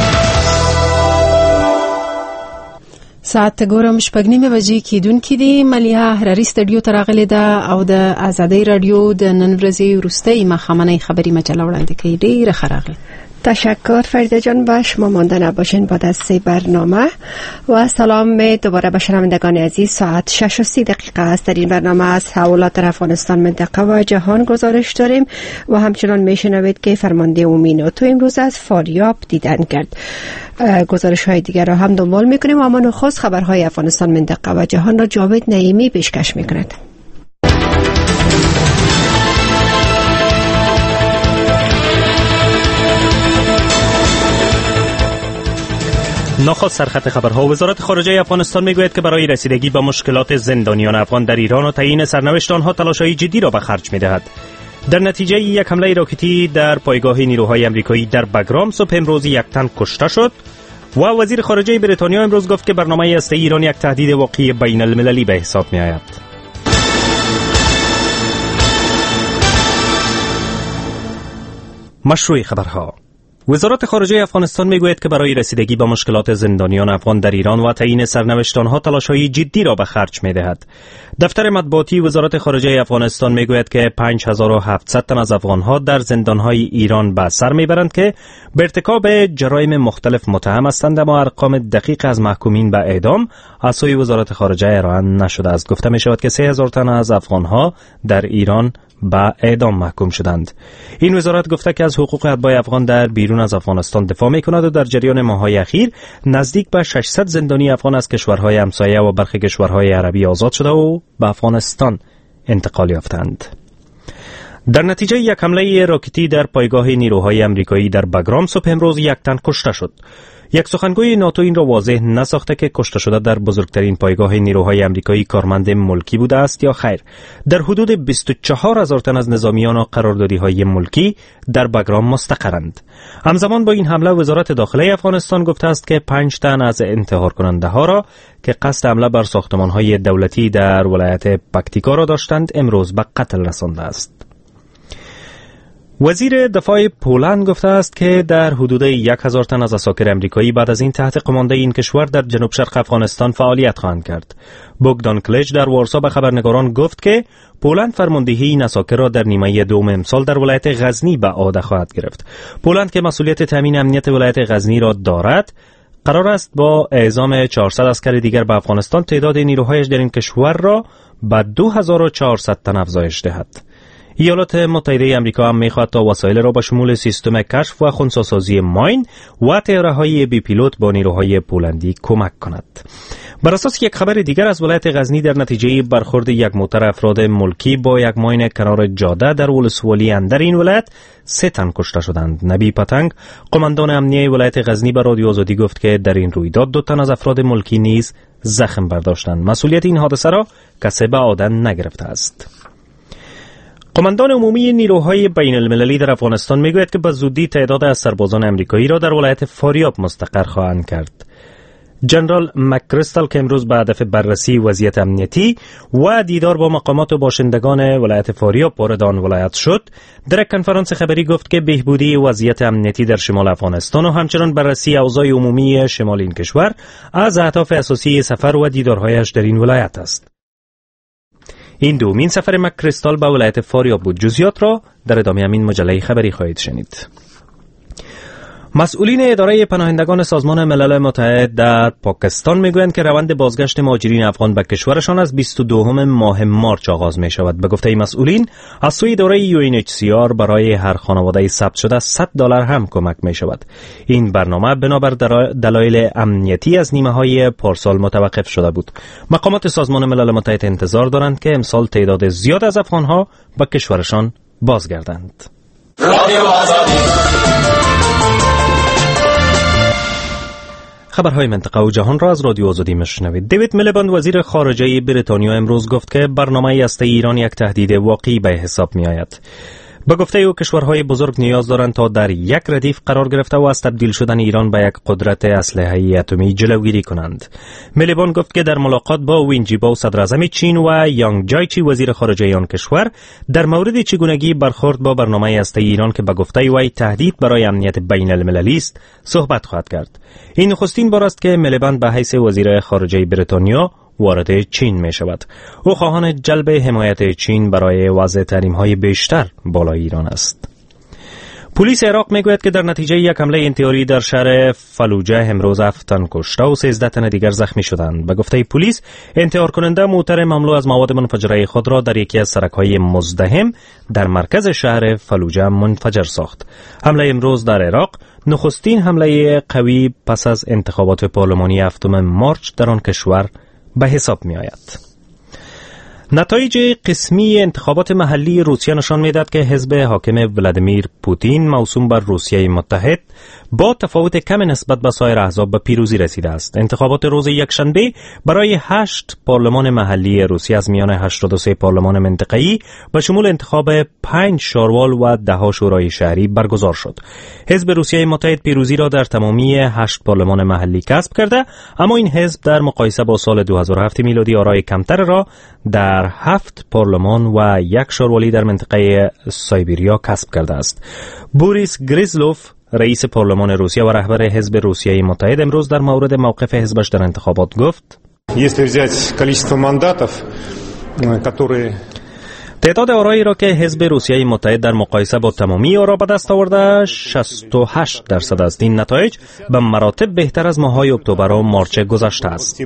ساعت ګورم 6:30 کېدونکې دي. ملیحه حراري سټډیو ته راغلې ده او د آزادۍ رادیو د نن ورځې وروستۍ ماښامنۍ خبری مجله وړاندې کوي. ډېره ښه راغله. تشکر فریده جان، با شما مانده نباشین با دسته برنامه و سلام دوباره به شنوندگان عزیز. ساعت 6:30 است. در این برنامه از حوالات در افغانستان، منطقه و جهان گزارش داریم و همچنان میشنوید که فرمانده عمومی ناتو امروز از فاریاب دیدن کرد. گزارش های دیگر را هم دنبال میکنیم و اما نخست خبرهای افغانستان، منطقه و جهان را جاوید نعیمی پیشکش میکند. نخست سرخط خبرها. وزارت خارجه افغانستان میگوید که برای رسیدگی به مشکلات زندانیان افغان در ایران و تعیین سرنوشت آنها تلاش‌های جدی را به خرج می‌دهد. در نتیجه یک حمله راکتی در پایگاه نیروهای آمریکایی در بگرام صبح امروز یک تن کشته شد و وزیر خارجه بریتانیا امروز گفت که برنامه هسته‌ای ایران یک تهدید واقعی بین المللی به حساب می‌آید. مشروع خبرها. وزارت خارجه افغانستان میگوید که برای رسیدگی به مشکلات زندانیان افغان در ایران و تعیین سرنوشت آنها تلاش‌های جدی را به خرج می‌دهد. دفتر مطبوعاتی وزارت خارجه افغانستان میگوید که 5700 تن از افغان‌ها در زندان‌های ایران به سر میبرند که به ارتکاب جرایم مختلف متهم هستند، اما ارقام دقیق از محکومین به اعدام از سوی وزارت خارجه ارائه نشده است. گفته می‌شود که 3000 تن از افغان‌ها در ایران به اعدام محکوم شدند. این وزارت گفته که از حقوق اتباع افغان در بیرون از افغانستان دفاع می‌کند و در جریان ماه‌های اخیر نزدیک به 600 زندانی افغان از کشورهای همسایه و برخی کشورهای عربی آزاد شده و به افغانستان انتقال یافتند. در نتیجه یک حمله راکتی در پایگاه نیروهای آمریکایی در بگرام صبح امروز یک تن کشته شد. یک سخنگوی ناتو این را واضح نساخته که کشته شده در بزرگترین پایگاه نیروهای آمریکایی کارمند ملکی بوده است یا خیر. در حدود 24000 تن از نظامیان و قراردادی‌های ملکی در بگرام مستقرند. همزمان با این حمله وزارت داخله افغانستان گفته است که 5 تن از انتحار کننده ها را که قصد حمله بر ساختمان‌های دولتی در ولایت پکتیکا را داشتند امروز به قتل رسانده است. وزیر دفاع پولند گفته است که در حدود 1000 تن از عساکر آمریکایی بعد از این تحت قمانده این کشور در جنوب شرق افغانستان فعالیت خواهند کرد. بوگدان کلچ در وارسا به خبرنگاران گفت که پولند فرماندهی این عساکر را در نیمه دوم امسال در ولایت غزنی به عهده خواهد گرفت. پولند که مسئولیت تامین امنیت ولایت غزنی را دارد، قرار است با اعزام 400 عسکر دیگر به افغانستان تعداد نیروهایش در این کشور را به 2400 تن افزایش دهد. ایالات متحده آمریکا هم می‌خواهد تا وسایل را به شمول سیستم کشف و خنثی‌سازی ماین و طیاره‌های بی پیلوت با نیروهای پولندی کمک کند. بر اساس یک خبر دیگر از ولایت غزنی، در نتیجه برخورد یک موتر افراد ملکی با یک ماین کنار جاده در ولسوالی اندر این ولایت 3 تن کشته شدند. نبی پتنگ، قماندان امنیه ولایت غزنی، به رادیو آزادی گفت که در این رویداد 2 تن از افراد ملکی نیز زخم برداشتند. مسئولیت این حادثه را کسی به عهده نگرفته است. قماندان عمومی نیروهای بین المللی در افغانستان میگوید که به زودی تعداد از سربازان امریکایی را در ولایت فاریاب مستقر خواهند کرد. جنرال مکریستال که امروز به هدف بررسی وضعیت امنیتی و دیدار با مقامات و باشندگان ولایت فاریاب وارد آن ولایت شد، در یک کنفرانس خبری گفت که بهبودی وضعیت امنیتی در شمال افغانستان و همچنین بررسی اوضاع عمومی شمال این کشور از اهداف اساسی سفر و دیدارهایش در این ولایت است. این دومین سفر مکریستال به ولایت فاریاب بود. جزئیات را در ادامه همین مجله خبری خواهید شنید. مسئولین اداره پناهندگان سازمان ملل متحد در پاکستان میگویند که روند بازگشت مهاجرین افغان به کشورشان از 22 ماه مارچ آغاز می شود. به گفته مسئولین، از سوی اداره UNHCR برای هر خانواده ثبت شده $100 هم کمک می شود. این برنامه بنابر دلایل امنیتی از نیمه های پارسال متوقف شده بود. مقامات سازمان ملل متحد انتظار دارند که امسال تعداد زیاد از افغانها به کشورشان بازگردند. خبرهای منطقه و جهان را از رادیو آزادی میشنوید. دیوید میلیباند وزیر خارجه بریتانیا امروز گفت که برنامه هسته ایران یک تهدید واقعی به حساب می آید. به گفته او کشورهای بزرگ نیاز دارند تا در یک ردیف قرار گرفته و از تبدیل شدن ایران به یک قدرت اسلحه‌ای اتمی جلوگیری کنند. میلیباند گفت که در ملاقات با وین جیباو صدراعظم چین و یانگ جایچی وزیر خارجه آن کشور در مورد چگونگی برخورد با برنامه هسته ایران که به گفته وی تهدید برای امنیت بین المللی است صحبت خواهد کرد. این نخستین بار است که میلیباند به حیث وزیر خارجه بریتانیا وارد چین می شود. او خواهان جلب حمایت چین برای وضع تحریم‌های بیشتر بالای ایران است. پلیس عراق میگوید که در نتیجه یک حمله انتحاری در شهر فلوجه امروز 7 تن کشته و 13 تن دیگر زخمی شدند. به گفته پلیس انتحار کننده موتر مملو از مواد منفجره خود را در یکی از سرک‌های مزدحم در مرکز شهر فلوجه منفجر ساخت. حمله امروز در عراق نخستین حمله قوی پس از انتخابات پارلمانی 7 مارچ در آن کشور به حساب می آید. نتایج قسمی انتخابات محلی روسیه نشان می دهد که حزب حاکم ولادیمیر پوتین موسوم بر روسیه متحد با تفاوت کم نسبت به سایر احزاب به پیروزی رسیده است. انتخابات روز یکشنبه برای 8 پارلمان محلی روسیه از میان 83 پارلمان منطقه‌ای به شمول انتخاب 5 شاروال و 10 شورای شهری برگزار شد. حزب روسیه متحد پیروزی را در تمامی 8 پارلمان محلی کسب کرده، اما این حزب در مقایسه با سال 2007 میلادی آرای کمتر را در 7 پارلمان و 1 شاروالی در منطقه سایبریا کسب کرده است. بوریس گریزلوف رئیس پارلمان روسیه و رهبر حزب روسیه متحد امروز در مورد موقف حزبش در انتخابات گفت: تعداد آرایی را که حزب روسیه متحد در مقایسه با تمامی آرا به دست آورده 68% است. این نتایج به مراتب بهتر از ماه‌های اکتبر و مارچ گذشته است.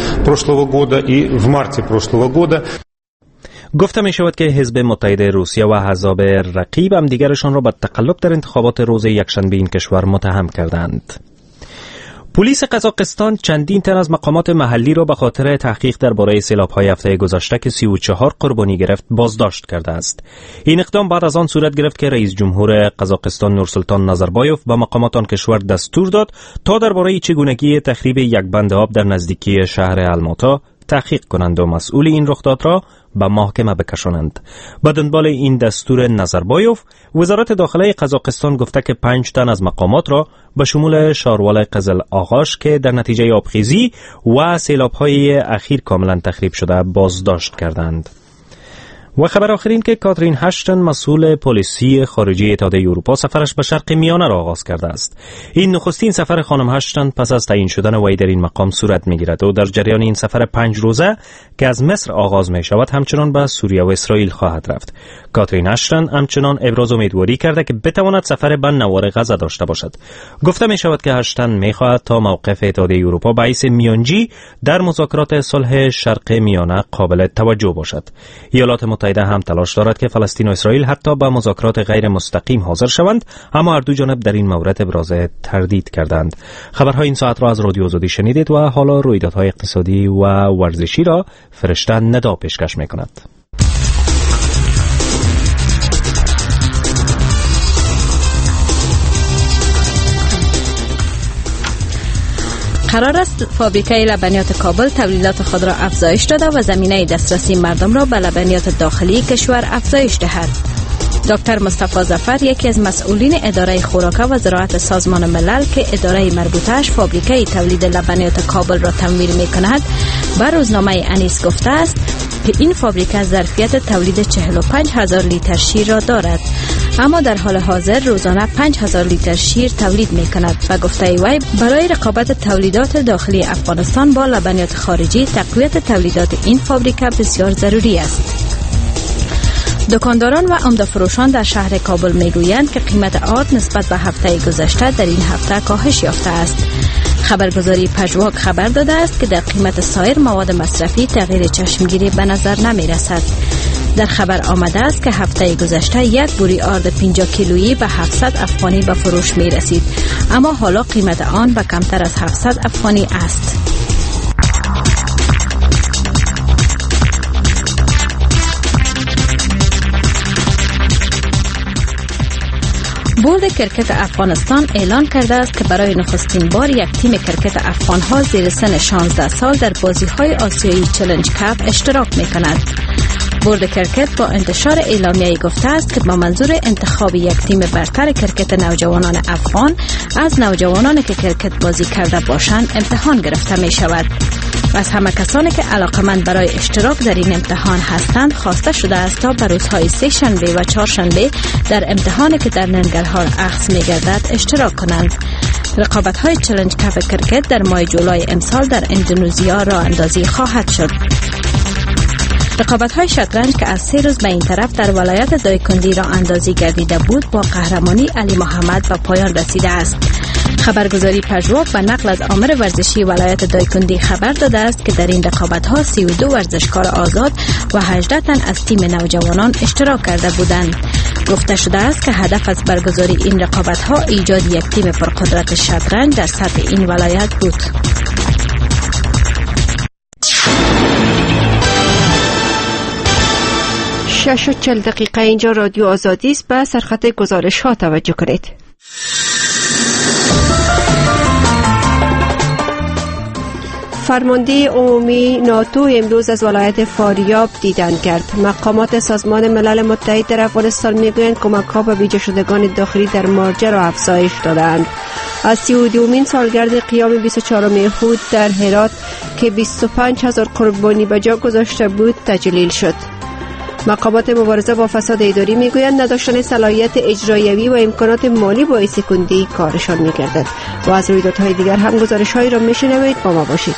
گفته می شود که حزب متحد روسیه و احزاب رقیب هم دیگرشان را به تقلب در انتخابات روز یکشنبه این کشور متهم کردند. پلیس قزاقستان چندین تن از مقامات محلی را به خاطر تحقیق درباره سیلاب‌های هفته گذشته که 34 قربانی گرفت بازداشت کرده است. این اقدام بعد از آن صورت گرفت که رئیس جمهور قزاقستان نورسلطان نظربایوف به مقامات آن کشور دستور داد تا درباره چگونگی تخریب یک بند آب در نزدیکی شهر الماتا تحقیق کنند و مسئول این رخداد را به محکمه بکشانند. به دنبال این دستور نظربایوف، وزارت داخله قزاقستان گفته که 5 تن از مقامات را به شمول شاروال قزل آغاش که در نتیجه آبخیزی و سیلاب‌های اخیر کاملا تخریب شده بازداشت کردند. و خبر آخرین که کاترین هاشتن مسئول پلیسی خارجی اتحادیه اروپا سفرش به شرق میانه را آغاز کرده است. این نخستین سفر خانم هاشتن پس از تعیین شدن وی در این مقام صورت می‌گیرد و در جریان این سفر 5 روزه که از مصر آغاز می‌شود همچنان به سوریه و اسرائیل خواهد رفت. کاترین هاشتن همچنان ابراز امیدواری کرده که بتواند سفر به نوار غزه داشته باشد. گفته می‌شود که هاشتن می‌خواهد تا موقف اتحادیه اروپا به حیث میانجی در مذاکرات صلح شرق میانه قابل توجه باشد. ایالات متحده هم تلاش دارد که فلسطین و اسرائیل حتی به مذاکرات غیر مستقیم حاضر شوند، اما هر دو جانب در این مورد ابراز تردید کردند. خبرهای این ساعت را از رادیو آزادی شنیدید و حالا رویدادهای اقتصادی و ورزشی را فرشته ندا پیشکش می‌کند. قرار است فابریکه لبنیات کابل تولیدات خود را افزایش داده و زمینه دسترسی مردم را به لبنیات داخلی کشور افزایش دهد. دکتر مصطفی ظفر، یکی از مسئولین اداره خوراک و زراعت سازمان ملل که اداره مربوطه‌اش فابریکه تولید لبنیات کابل را تمویل می‌کند، بر روزنامه انیس گفته است که این فابریکه ظرفیت تولید 45,000 لیتر شیر را دارد، اما در حال حاضر روزانه 5,000 لیتر شیر تولید می‌کند و گفته وی برای رقابت تولیدات داخلی افغانستان با لبنیات خارجی تقویت تولیدات این فابریکه بسیار ضروری است. دکانداران و عمده فروشان در شهر کابل میگویند که قیمت آرد نسبت به هفته گذشته در این هفته کاهش یافته است. خبرگزاری پژواک خبر داده است که در قیمت سایر مواد مصرفی تغییر چشمگیری به نظر نمی رسد. در خبر آمده است که هفته گذشته یک بوری آرد 50 کیلویی به 700 افغانی به فروش می رسید، اما حالا قیمت آن به کمتر از 700 افغانی است. بورد کرکت افغانستان اعلان کرده است که برای نخستین بار یک تیم کرکت افغان‌ها زیر سن 16 سال در بازی‌های آسیایی چالش کاپ اشتراک می‌کند. بورد کرکت با انتشار اعلامیه‌ای گفته است که با منظور انتخاب یک تیم برتر کرکت نوجوانان افغان از نوجوانانی که کرکت بازی کرده باشند امتحان گرفته می شود. و از همه کسانی که علاقمند برای اشتراک در این امتحان هستند خواسته شده است تا به روزهای سه شنبه و چهارشنبه در امتحانی که در ننگرهار اخذ می گردد اشتراک کنند. رقابت‌های چالش کاپ کرکت در ماه جولای امسال در اندونزیا راه اندازی خواهد شد. رقابت‌های شطرنج که از 3 روز به این طرف در ولایت دایکندی راه اندازی گردیده بود با قهرمانی علی محمد به پایان رسیده است. خبرگزاری پژواک به نقل از آمر ورزشی ولایت دایکندی خبر داده است که در این رقابت‌ها 32 ورزشکار آزاد و 18 تن از تیم نوجوانان اشتراک کرده بودند. گفته شده است که هدف از برگزاری این رقابت‌ها ایجاد یک تیم پرقدرت شطرنج در سطح این ولایت بود. 6:40 دقیقه اینجا رادیو آزادی است. به سرخط گزارش ها توجه کنید. فرمانده عمومی ناتو امروز از ولایت فاریاب دیدن کرد. مقامات سازمان ملل متحد در افغانستان میگویند کمک‌ها به ویژه شدگان داخلی در مارجه را افزایش دادند. از 32مین سالگرد قیام 24 یهود در هرات که 25,000 قربانی به جا گذاشته بود تجلیل شد. مقامات مبارزه با فساد اداری میگویند نداشتن صلاحیت اجرایوی و امکانات مالی باعث کندی کارشان میگردد. و از رویدادهای دیگر هم گزارش‌هایی را میشنوید. با ما باشید.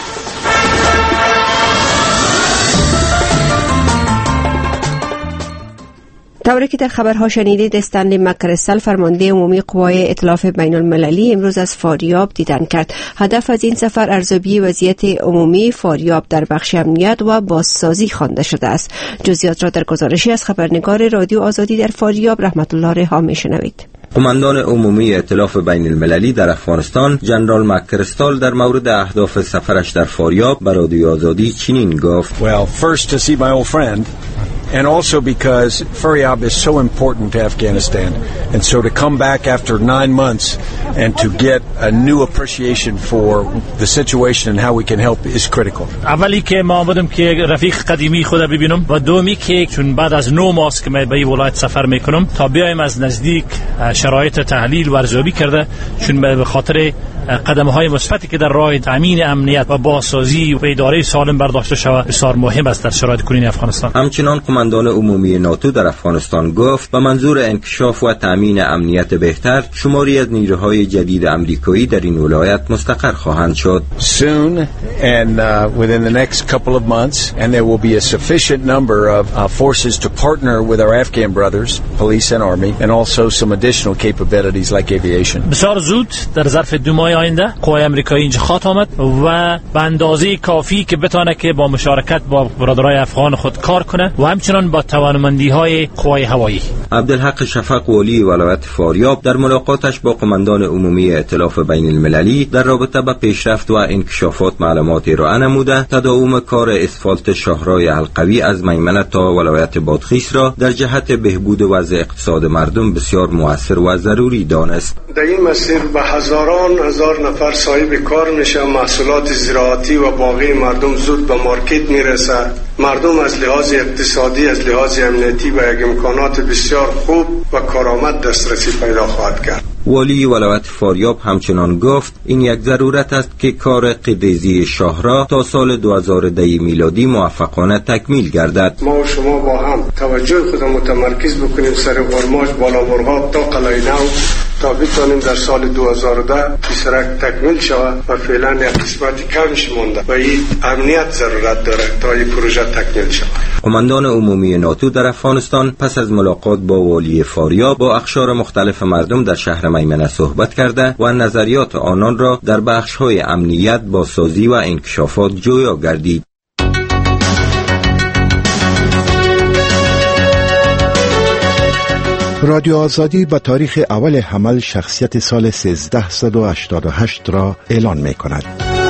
طوری که در خبرها شنیدید، استنلی مکرستل فرمانده عمومی قوای ائتلاف بین المللی امروز از فاریاب دیدن کرد. هدف از این سفر ارزیابی وضعیت عمومی فاریاب در بخش امنیت و بازسازی خوانده شده است. جزئیات را در گزارشی از خبرنگار رادیو آزادی در فاریاب رحمت الله رها میشنوید. قماندان عمومی ائتلاف بین المللی در افغانستان جنرال مکرستال در مورد اهداف سفرش در فاریاب به رادیو آزادی چنین گفت: Well, first to see my old friend. And also because Faryab is so important to Afghanistan. And so to come back after 9 months and to get a new appreciation for the situation and how we can help is critical. اولی که ما آمدم که رفیق قدیمی خود ببینم و دومی که چون بعد از 9 ماه که من به این ولایت سفر میکنم تا بیایم از نزدیک شرایط تحلیل و ارزیابی کرده، چون به خاطر قدم‌های مثبتی که در راه تامین امنیت و بازسازی و اداره سالم برداشته شود بسیار مهم است در شرایط کنونی افغانستان. همچنین قماندان عمومی ناتو در افغانستان گفت به منظور انکشاف و تامین امنیت بهتر شماری از نیروهای جدید آمریکایی در این ولایت مستقر خواهند شد. Soon and within the next couple of months, and there will be a sufficient number of forces to partner with our Afghan brothers, police and army, and also some additional capabilities like aviation. بسیار زود در ظرف 2 ماه آینده قوای آمریکایی اینجا خواهد آمد و به اندازه کافی که بتونه که با مشارکت با برادرای افغان خود کار کنه و همچنین با توانمندی‌های قوای هوایی. عبدالحق شفق والی ولایت فاریاب در ملاقاتش با قماندان عمومی ائتلاف بین المللی در رابطه با پیشرفت و انکشافات معلوماتی را نموده تداوم کار اسفالت شاهراه القوی از میمنه تا ولایت بادغیس را در جهت بهبود وضع اقتصاد مردم بسیار مؤثر و ضروری دانست. در این مسیر به هزاران نفر صاحب کار میشه، محصولات زراعتی و باقی مردم زود به مارکت میرسه. مردم از لحاظ اقتصادی، از لحاظ امنیتی به یک امکانات بسیار خوب و کارآمد دسترسی پیدا خواهد کرد. والی ولایت فاریاب همچنان گفت این یک ضرورت است که کار قدیزی شاهراه تا سال 2010 میلادی موفقانه تکمیل گردد. ما و شما با هم توجه خود متمرکز بکنیم سر قرماج بالا مرغاب تا قلعه نو تا بتانیم در سال 2010 سرک تکمیل شود و فعلا یک قسمت کمش مونده و این امنیت ضرورت داره تا این پروژه تکمیل شود. قماندان عمومی ناتو در افغانستان پس از ملاقات با والی فاریاب با اقشار مختلف مردم در شهر میمنه صحبت کرده و نظریات آنان را در بخش‌های امنیت، بازسازی و انکشافات جویا گردید. رادیو آزادی به تاریخ اول حمل شخصیت سال 1388 را اعلان می کند.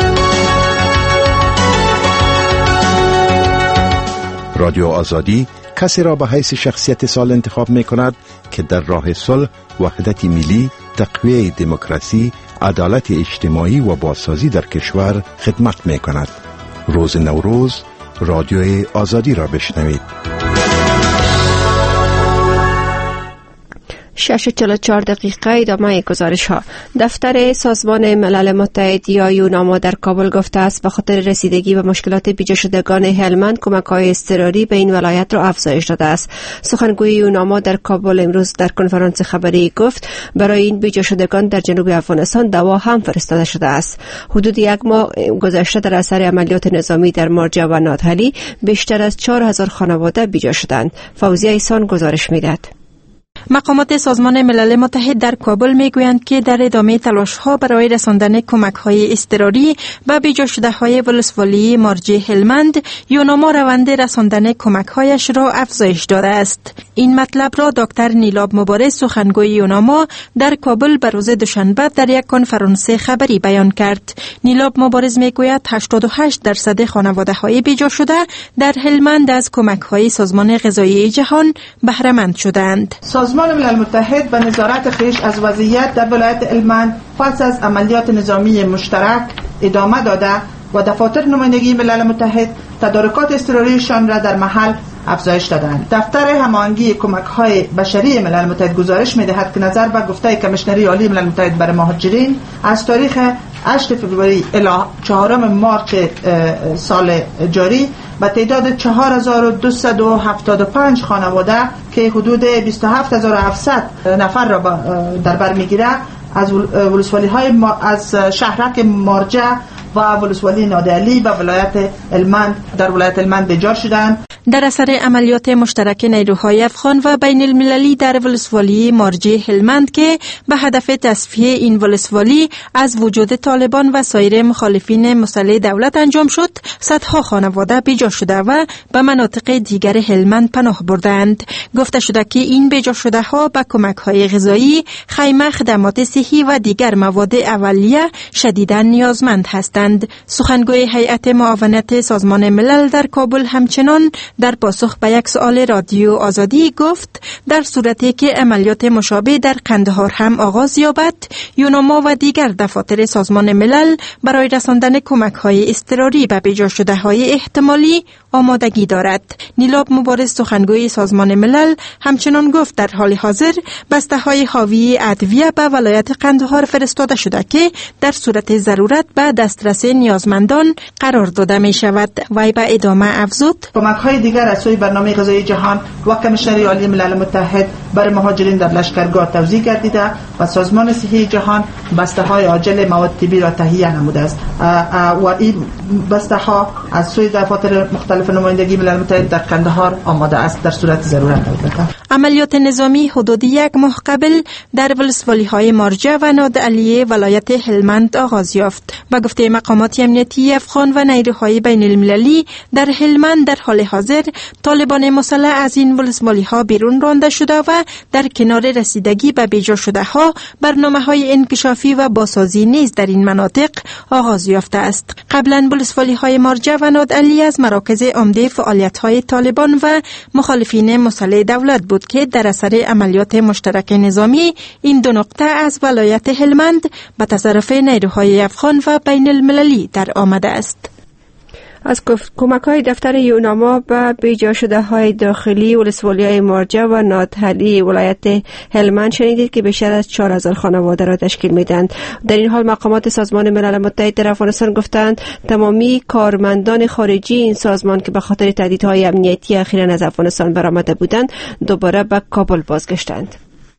رادیو آزادی کسی را به حیث شخصیت سال انتخاب می کند که در راه صلح، وحدت ملی، تقویت دموکراسی، عدالت اجتماعی و بازسازی در کشور خدمت می کند. روز نوروز رادیوی آزادی را بشنوید. 6:44 ادامه گزارش ها. دفتر سازمان ملل متحد یا یوناما در کابل گفته است به خاطر رسیدگی به مشکلات بیجا شدگان هلمند کمک‌های اضطراری به این ولایت را افزایش داده است. سخنگوی یوناما در کابل امروز در کنفرانس خبری گفت برای این بیجا شدگان در جنوب افغانستان دوا هم فرستاده شده است. حدود یک ماه گذشته در اثر عملیات نظامی در مارجه و نادحلی بیشتر از 4000 خانواده بیجا شدند. فوزیه ایسان گزارش می‌دهد. مقامات سازمان ملل متحد در کابل میگویند که در ادامه تلاش‌ها برای رساندن کمک‌های اضطراری به بیجا شده‌های ولسوالی مارجه هلمند، یوناما روند رساندن کمک‌هایش را افزایش داده است. این مطلب را دکتر نیلاب مبارز سخنگوی یوناما در کابل به روز دوشنبه در یک کنفرانس خبری بیان کرد. نیلاب مبارز میگوید 88% خانواده‌های بیجا شده در هلمند از کمک‌های سازمان غذایی جهان بهره مند شدند. سازمان ملل متحد به نظارت خویش از وضعیت در ولایت هلمند پس از عملیات نظامی مشترک ادامه داده و دفاتر نمایندگی ملل متحد تدارکات اضطراریشان را در محل افزایش دادند. دفتر هماهنگی کمک‌های بشری ملل متحد گزارش می‌دهد که نظر به گفته کمیشنری عالی ملل متحد برای مهاجرین از تاریخ 8 فوریه الی 4 مارس سال جاری به تعداد 4275 خانواده که حدود 27700 نفر را در بر می‌گیرد از ولسوالی‌های از شهرک مارجه و ولسوالی نادعلی و ولایت هلمند در ولایت هلمند بیجار شدند. در اثر عملیات مشترک نیروهای افغان و بین المللی در ولسوالی مارجه هلمند که به هدف تصفیه این ولسوالی از وجود طالبان و سایر مخالفین مسلح دولت انجام شد، صدها خانواده بیجا شده و به مناطق دیگر هلمند پناه بردند. گفته شده که این بیجا شده ها به کمک‌های غذایی، خیمه، خدمات صحی و دیگر مواد اولیه شدیداً نیازمند هستند. سخنگوی هیئت معاونت سازمان ملل در کابل همچنان در پاسخ به یک سوال رادیو آزادی گفت در صورتی که عملیات مشابه در قندهار هم آغاز یابد، یوناما و دیگر دفاتر سازمان ملل برای رساندن کمک‌های اضطراری به بیجا شده‌های احتمالی آمادگی دارد. نیلاب مبارز سخنگوی سازمان ملل همچنان گفت در حال حاضر بسته‌های حاوی ادویه به ولایت قندهار فرستاده شده که در صورت ضرورت به دسترس نیازمندان قرار داده می شود. وی به ادامه افزود کمک‌های دیگر از سوی برنامه غذایی جهان و کمیشنری عالی ملل متحد برای مهاجرین در لشکرگاه توزیع گردیده و سازمان صحی جهان بسته‌های عاجل مواد طبی را تهیه نموده است و این بسته‌ها از سوی دفاتر مختلف نمایندگی ملل متحد در قندهار آماده است در صورت ضرورت. عملیات نظامی حدود یک ماه قبل در ولسوالی‌های مارجه و نادعلی ولایت هلمند آغاز یافت. با گفته مقامات امنیتی افغان و نیروهای بین المللی در هلمند در حال حاضر طالبان مسلح از این ولسوالی‌ها بیرون رانده شده و در کنار رسیدگی به بیجا شده‌ها برنامه‌های انکشافی و بازسازی نیز در این مناطق آغاز یافته است. قبلا ولسوالی‌های مارجه و نادعلی از مراکز عمده فعالیت‌های طالبان و مخالفین مسلح دولت بود که در اثر عملیات مشترک نظامی این دو نقطه از ولایت هلمند به تصرف نیروهای افغان و بین المللی در آمده است. از کمک‌های دفتر یوناما به بیجا شده‌های داخلی ولسوالی‌های مارجه و نادحلی ولایت هلمند شنیدید که بیشتر از 4000 خانواده را تشکیل می‌دهند. در این حال مقامات سازمان ملل متحد در افغانستان گفتند تمامی کارمندان خارجی این سازمان که به خاطر تهدیدهای امنیتی اخیراً از افغانستان برآمده بودند دوباره به کابل بازگشتند.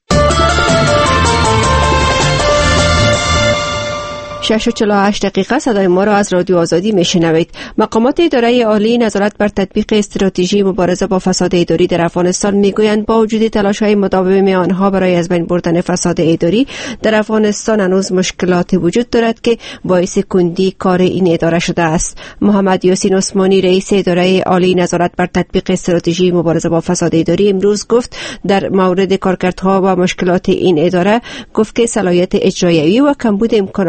6:48 صدای ما را از رادیو آزادی میشنوید. مقامات اداره عالی نظارت بر تطبیق استراتژی مبارزه با فساد اداری در افغانستان میگویند با وجود تلاش‌های مداوم آنها برای از بین بردن فساد اداری در افغانستان هنوز مشکلات وجود دارد که باعث کندی کار این اداره شده است. محمد یاسین عثمانی رئیس اداره عالی نظارت بر تطبیق استراتژی مبارزه با فساد اداری امروز گفت در مورد کارکردها و مشکلات این اداره گفت که صلاحیت اجرایی و کمبود امکانات مالی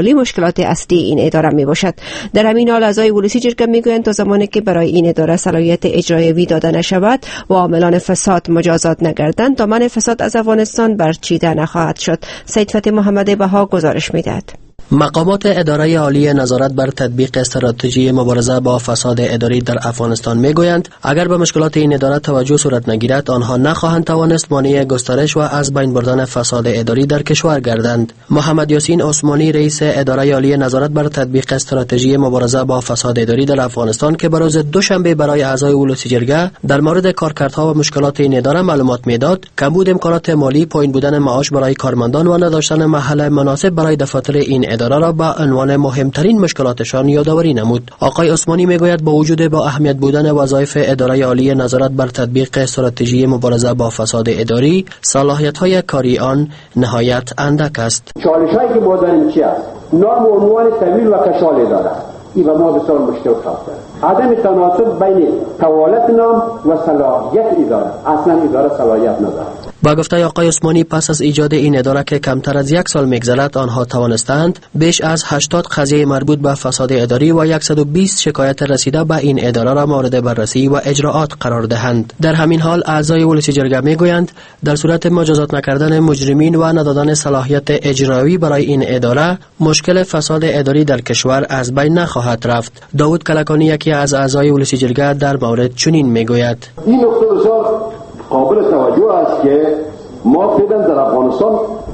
ولسوالی مشکلات اصلی این اداره می باشد. در همین حال اعضای ولسی جرگه میگویند تا زمانی که برای این اداره صلاحیت اجرایی داده نشود و عاملان فساد مجازات نگردند دامن فساد از افغانستان برچیده نخواهد شد. سید فتح محمد بها گزارش میدهد. مقامات اداره عالی نظارت بر تطبیق استراتژی مبارزه با فساد اداری در افغانستان میگویند اگر به مشکلات این اداره توجه صورت نگیرد آنها نخواهند توانست مانع گسترش و از بین بردن فساد اداری در کشور گردند. محمد یاسین عثمانی رئیس اداره عالی نظارت بر تطبیق استراتژی مبارزه با فساد اداری در افغانستان که به روز دوشنبه برای اعضای ولسی جرگه در مورد کارکردها و مشکلات این اداره معلومات میداد، کمبود امکانات مالی، پایین بودن معاش برای کارمندان و نداشتن محل مناسب برای دفاتر این اداره را به عنوان مهمترین مشکلاتشان یادآوری نمود. آقای عثمانی میگوید با وجود با اهمیت بودن وظایف اداره عالی نظارت بر تطبیق استراتژی مبارزه با فساد اداری، صلاحیت‌های کاری آن نهایت اندک است. چالش‌هایی که ما داریم چی است؟ نام و عنوان طویل و کشال اداره. این به ما بسیار مشکل خواهد. عدم تناسب بین توالت نام و صلاحیت اداره. اصلا اداره صلاحیت ندارد. با گفته آقای عثمانی پس از ایجاد این اداره که کمتر از 1 سال میگذرد آنها توانستند بیش از 80 قضیه مربوط به فساد اداری و 120 شکایت رسیده به این اداره را مورد بررسی و اجراعات قرار دهند. در همین حال اعضای ولسی جرگه میگویند در صورت مجازات نکردن مجرمین و ندادن صلاحیت اجرایی برای این اداره مشکل فساد اداری در کشور از بین نخواهد رفت. داوود کلکانی یکی از اعضای ولسی جرگه در مورد چنین میگوید: این نکته بسیار قابل توجه است که ما فعلا در افغانستان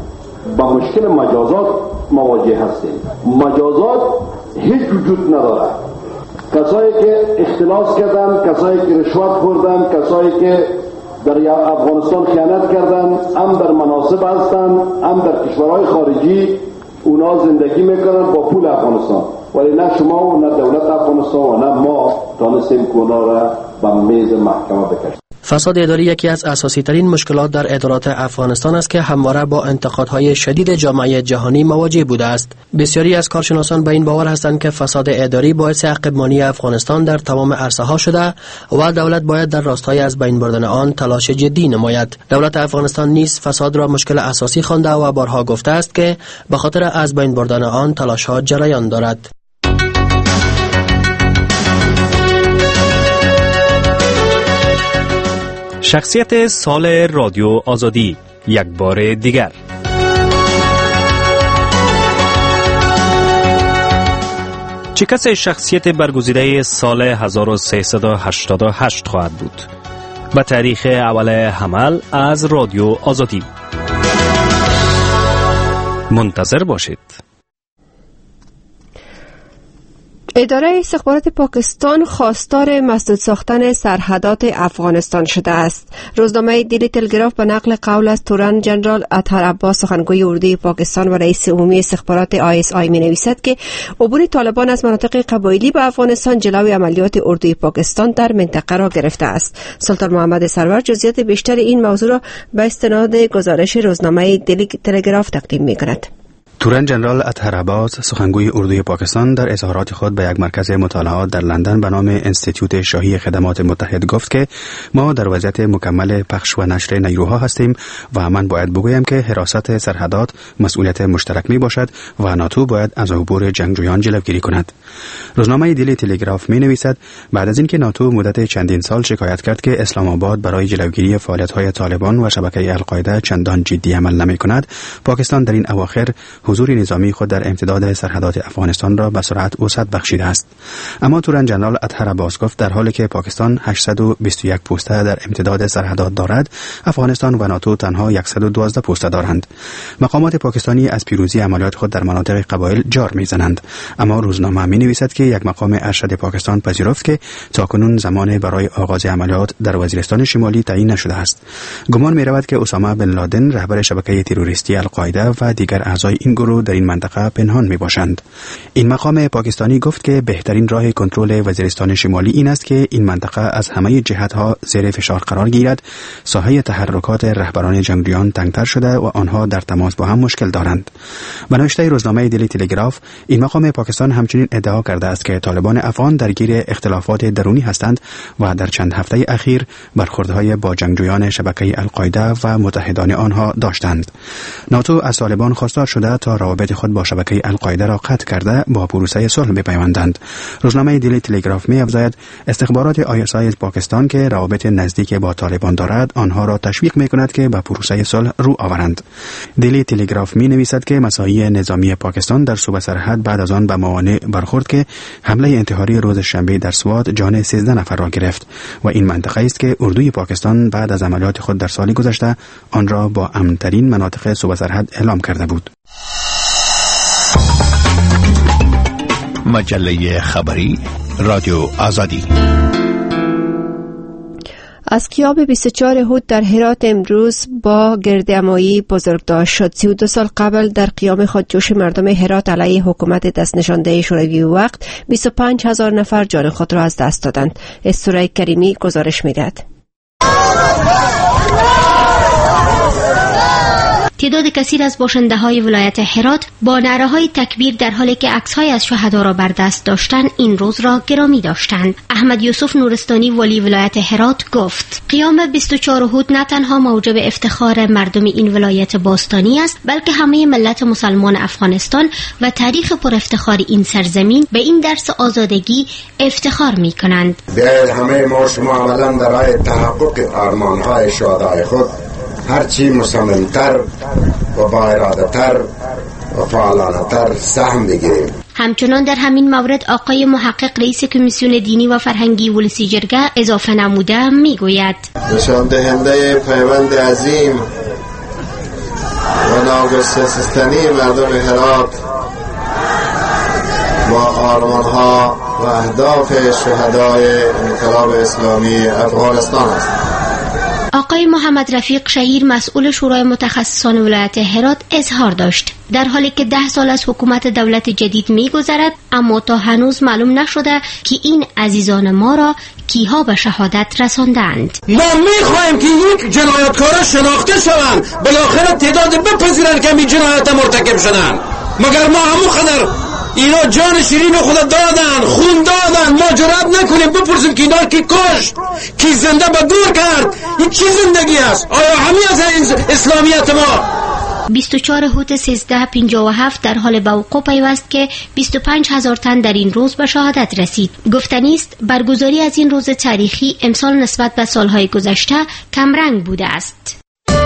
با مشکل مجازات مواجه هستیم. مجازات هیچ وجود نداره. کسایی که اختلاس کردن، کسایی که رشوت خوردن، کسایی که در افغانستان خیانت کردن، هم در مناصب هستن، هم در کشورهای خارجی اونا زندگی میکنن با پول افغانستان، ولی نه شما و نه دولت افغانستان و نه ما تانستیم که اونا را به میز محکمه بکشیم. فساد اداری یکی از اساسی ترین مشکلات در ادارات افغانستان است که همواره با انتقادهای شدید جامعه جهانی مواجه بوده است. بسیاری از کارشناسان به این باور هستند که فساد اداری باعث عقب‌مانی افغانستان در تمام عرصه‌ها شده و دولت باید در راستای از بین بردن آن تلاش جدی نماید. دولت افغانستان نیز فساد را مشکل اساسی خوانده و بارها گفته است که به خاطر از بین بردن آن تلاش‌ها جریان دارد. شخصیت سال رادیو آزادی یک بار دیگر. چه کسی شخصیت برگزیده سال 1388 خواهد بود؟ به تاریخ اول حمل از رادیو آزادی منتظر باشید. اداره استخبارات پاکستان خواستار مسدود ساختن سرحدات افغانستان شده است. روزنامه دیلی تلگراف به نقل قول از تورن جنرال اطهر عباس سخنگوی اردوی پاکستان و رئیس عمومی استخبارات ISI می نویسد که عبور طالبان از مناطق قبایلی به افغانستان جلوی عملیات اردوی پاکستان در منطقه را گرفته است. سلطان محمد سرور جزئیات بیشتر این موضوع را به استناد گزارش روزنامه دیلی تلگراف تقدیم می کند. تورن جنرال اطهر عباس سخنگوی اردوی پاکستان در اظهارات خود به یک مرکز مطالعات در لندن به نام انستیتوت شاهی خدمات متحد گفت که ما در وضعیت مکمل پخش و نشر نیروها هستیم و من باید بگویم که حراست سرحدات مسئولیت مشترک می باشد و ناتو باید از عبور جنگجویان جلوگیری کند. روزنامه دیلی تلگراف می نویسد بعد از اینکه ناتو مدت چندین سال شکایت کرد که اسلام آباد برای جلوگیری فعالیت‌های طالبان و شبکه القاعده چندان جدی عمل نمی‌کند، پاکستان در این اواخر حضور نظامی خود در امتداد سرحدات افغانستان را به سرعت وسعت بخشیده است. اما تورن جنرال اطهر عباس گفت در حالی که پاکستان 821 پوسته در امتداد سرحدات دارد، افغانستان و ناتو تنها 112 پوسته دارند. مقامات پاکستانی از پیروزی عملیات خود در مناطق قبایل جار می‌زنند، اما روزنامه می‌نویسد که یک مقام ارشد پاکستان پذیرفت که تاکنون زمان برای آغاز عملیات در وزیرستان شمالی تعیین نشده است. گمان می‌رود که اسامه بن لادن رهبر شبکه تروریستی القاعده و دیگر اعضای این گروه در این منطقه پنهان میباشند. این مقام پاکستانی گفت که بهترین راه کنترل وزیرستان شمالی این است که این منطقه از همه جهت‌ها زیر فشار قرار گیرد. ساحه تحرکات رهبران جنگجویان تنگتر شده و آنها در تماس با هم مشکل دارند. به نوشته روزنامه دیلی تلگراف، این مقام پاکستان همچنین ادعا کرده است که طالبان افغان درگیر اختلافات درونی هستند و در چند هفته اخیر برخوردهای با جنگجویان شبکه القاعده و متحدان آنها داشتند. ناتو از طالبان خواستار شده حتی روابط خود با شبکه القاعده را قطع کرده با پروسه صلح بپیوندند. روزنامه دیلی تلگراف می افزاید استخبارات ISI پاکستان که روابط نزدیک با طالبان دارد آنها را تشویق می کند که به پروسه صلح رو آورند. دیلی تلگراف می نویسد که مساعی نظامی پاکستان در صوبه سرحد بعد از آن به موانع برخورد که حمله انتحاری روز شنبه در سوات جان 13 نفر را گرفت و این منطقه است که اردوی پاکستان بعد از عملیات خود در سال گذشته آن را با امن‌ترین مناطق صوبه سرحد اعلام کرده بود. مجله خبری رادیو آزادی. از کیاب 24 هود در هرات امروز با گردهمایی بزرگداشت شد. 32 سال قبل در قیام خودجوش مردم هرات علیه حکومت دست نشانده شوروی وقت 25,000 نفر جان خود را از دست دادند. استورای کریمی گزارش می‌دهد. تعداد کثیر از باشنده‌های ولایت هرات با نعره‌های تکبیر در حالی که عکس‌های از شهدا را بر دست داشتند این روز را گرامی داشتند. احمد یوسف نورستانی ولی ولایت هرات گفت قیام 24 هود نه تنها موجب افتخار مردم این ولایت باستانی است بلکه همه ملت مسلمان افغانستان و تاریخ پر افتخار این سرزمین به این درس آزادگی افتخار می‌کنند. همه ما شما عملاً برای تحقق آرمان‌های شهدای خود هرچی مصمم‌تر و با اراده‌تر و فعالانه‌تر سهم بگیریم. همچنان در همین مورد آقای محقق رئیس کمیسیون دینی و فرهنگی ولسی جرگه اضافه نموده میگوید نشان دهنده پیوند عظیم و ناگسستنی مردم هرات با آرمان‌ها و اهداف شهدای انقلاب اسلامی افغانستان است. آقای محمد رفیق شهیر مسئول شورای متخصصان ولایت هرات اظهار داشت در حالی که 10 سال از حکومت دولت جدید می‌گذرد اما تا هنوز معلوم نشده که این عزیزان ما را کیها به شهادت رساندند. ما می‌خواهیم که یک جنایتکارا شناخته شوند، بالاخره تعداد بپذیرند که این جنایت مرتکب شدند. مگر ما همون قدر اینا جان شیرین خود دادن، خون دادن، ما جرأت نکنیم بپرسیم که اینا کی کشت، کی زنده به دور کرد، این چی زندگی است؟ آیا همین از اسلامیت ما؟ 24 هوت 1357 در حال به وقوع پیوست که 25,000 تن در این روز به شهادت رسید. گفتنی است برگزاری از این روز تاریخی امسال نسبت به سالهای گذشته کمرنگ بوده است.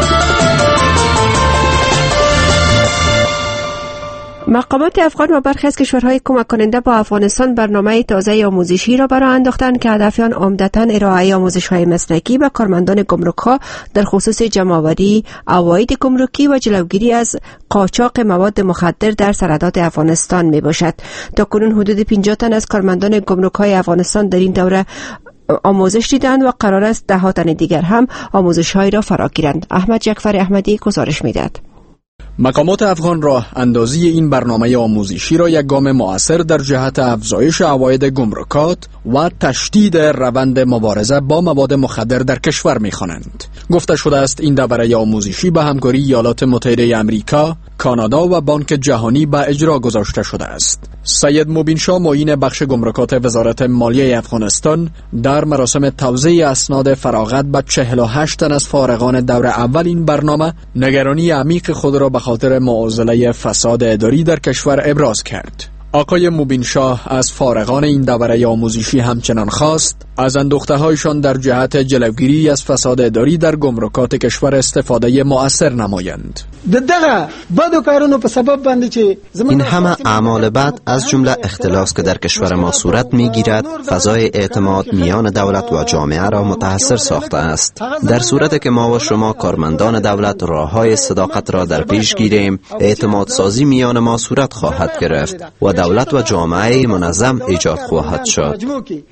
مقامات افغان و برخی از کشورهای کمک کننده با افغانستان برنامه تازه آموزشی را برآورد انداختند که هدف آن عمدتاً ارائه آموزش‌های مسلکی به کارمندان گمرک‌ها در خصوص جمع‌آوری عواید گمرکی و جلوگیری از قاچاق مواد مخدر در سرحدات افغانستان میباشد. تاکنون حدود 50 تن از کارمندان گمرک‌های افغانستان در این دوره آموزش دیدند و قرار است 10 تن دیگر هم آموزش‌های را فرا گیرند. احمد جعفر احمدی گزارش می‌دهد. مقامات افغان راه اندازی این برنامه آموزشی را یک گام مؤثر در جهت افزایش عواید گمرکات و تشدید روند مبارزه با مواد مخدر در کشور می‌خوانند. گفته شده است این دوره آموزشی به همکاری ایالات متحده آمریکا، کانادا و بانک جهانی به اجرا گذاشته شده است. سید مبین شاه معین بخش گمرکات وزارت مالیه افغانستان در مراسم توزیع اسناد فراغت به 48 تن از فارغان دور اول این برنامه نگرانی عمیق خود را به خاطر معضله فساد اداری در کشور ابراز کرد. آقای مبین شاه از فارغان این دوره آموزشی همچنان خواست از اندوخته‌هایشان در جهت جلوگیری از فساد اداری در گمرکات کشور استفاده مؤثر نمایند. این همه اعمال بد از جمله اختلاس که در کشور ما صورت می‌گیرد فضای اعتماد میان دولت و جامعه را متحصر ساخته است. در صورتی که ما و شما کارمندان دولت راه‌های صداقت را در پیش گیریم، اعتماد سازی میان ما صورت خواهد گرفت و دولت و جامعه منظم ایجاد خواهد شد.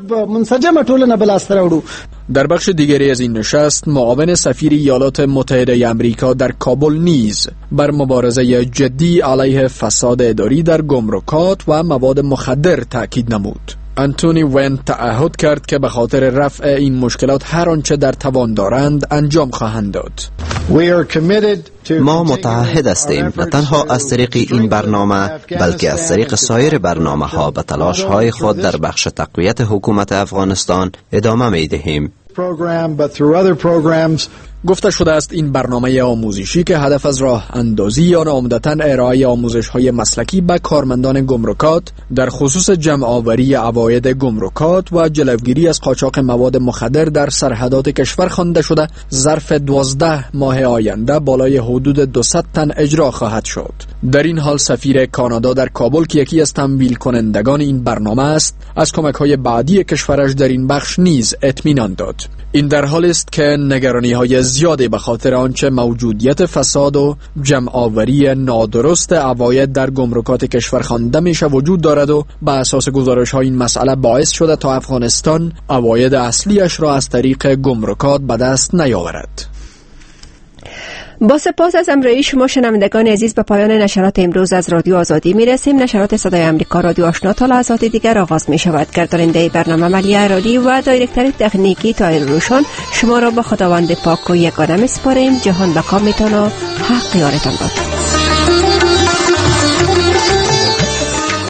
در بخش دیگری از این نشست معاون سفیر ایالات متحده آمریکا در کابل نیز بر مبارزه جدی علیه فساد اداری در گمرکات و مواد مخدر تاکید نمود. انتونی وین تعهد کرد که به خاطر رفع این مشکلات هر آنچه در توان دارند انجام خواهند داد. ما متعهد هستیم نه تنها از طریق این برنامه بلکه از طریق سایر برنامه‌ها به تلاش‌های خود در بخش تقویت حکومت افغانستان ادامه می‌دهیم. گفته شده است این برنامه آموزشی که هدف از راه اندازی آن عمدتاً ارائه آموزش‌های مسلکی به کارمندان گمرکات در خصوص جمع‌آوری عواید گمرکات و جلوگیری از قاچاق مواد مخدر در سرحدات کشور خوانده شده ظرف 12 ماه آینده بالای حدود 200 تن اجرا خواهد شد. در این حال سفیر کانادا در کابل که یکی از تمویل کنندگان این برنامه است، از کمک‌های بعدی کشورش در این بخش نیز اطمینان داد. این در حال است که نگرانی‌های زیادی به خاطر آنچه موجودیت فساد و جمع‌آوری نادرست عواید در گمرکات کشور خوانده میشه وجود دارد و به اساس گزارش‌های این مسئله باعث شده تا افغانستان عواید اصلیش را از طریق گمرکات به دست نیاورد. با سپاس از همراهی شما شنوندگان عزیز، به پایان نشرات امروز از رادیو آزادی میرسیم. نشرات صدای امریکا رادیو آشنا تا لحظات دیگر آغاز می شود. گرداننده برنامه ملیه رادی و دایرکتر تکنیکی طاهر روشن شما را به خداوند پاک و یگانه میسپاریم. جهان بقا میتان و حق یارتان باد.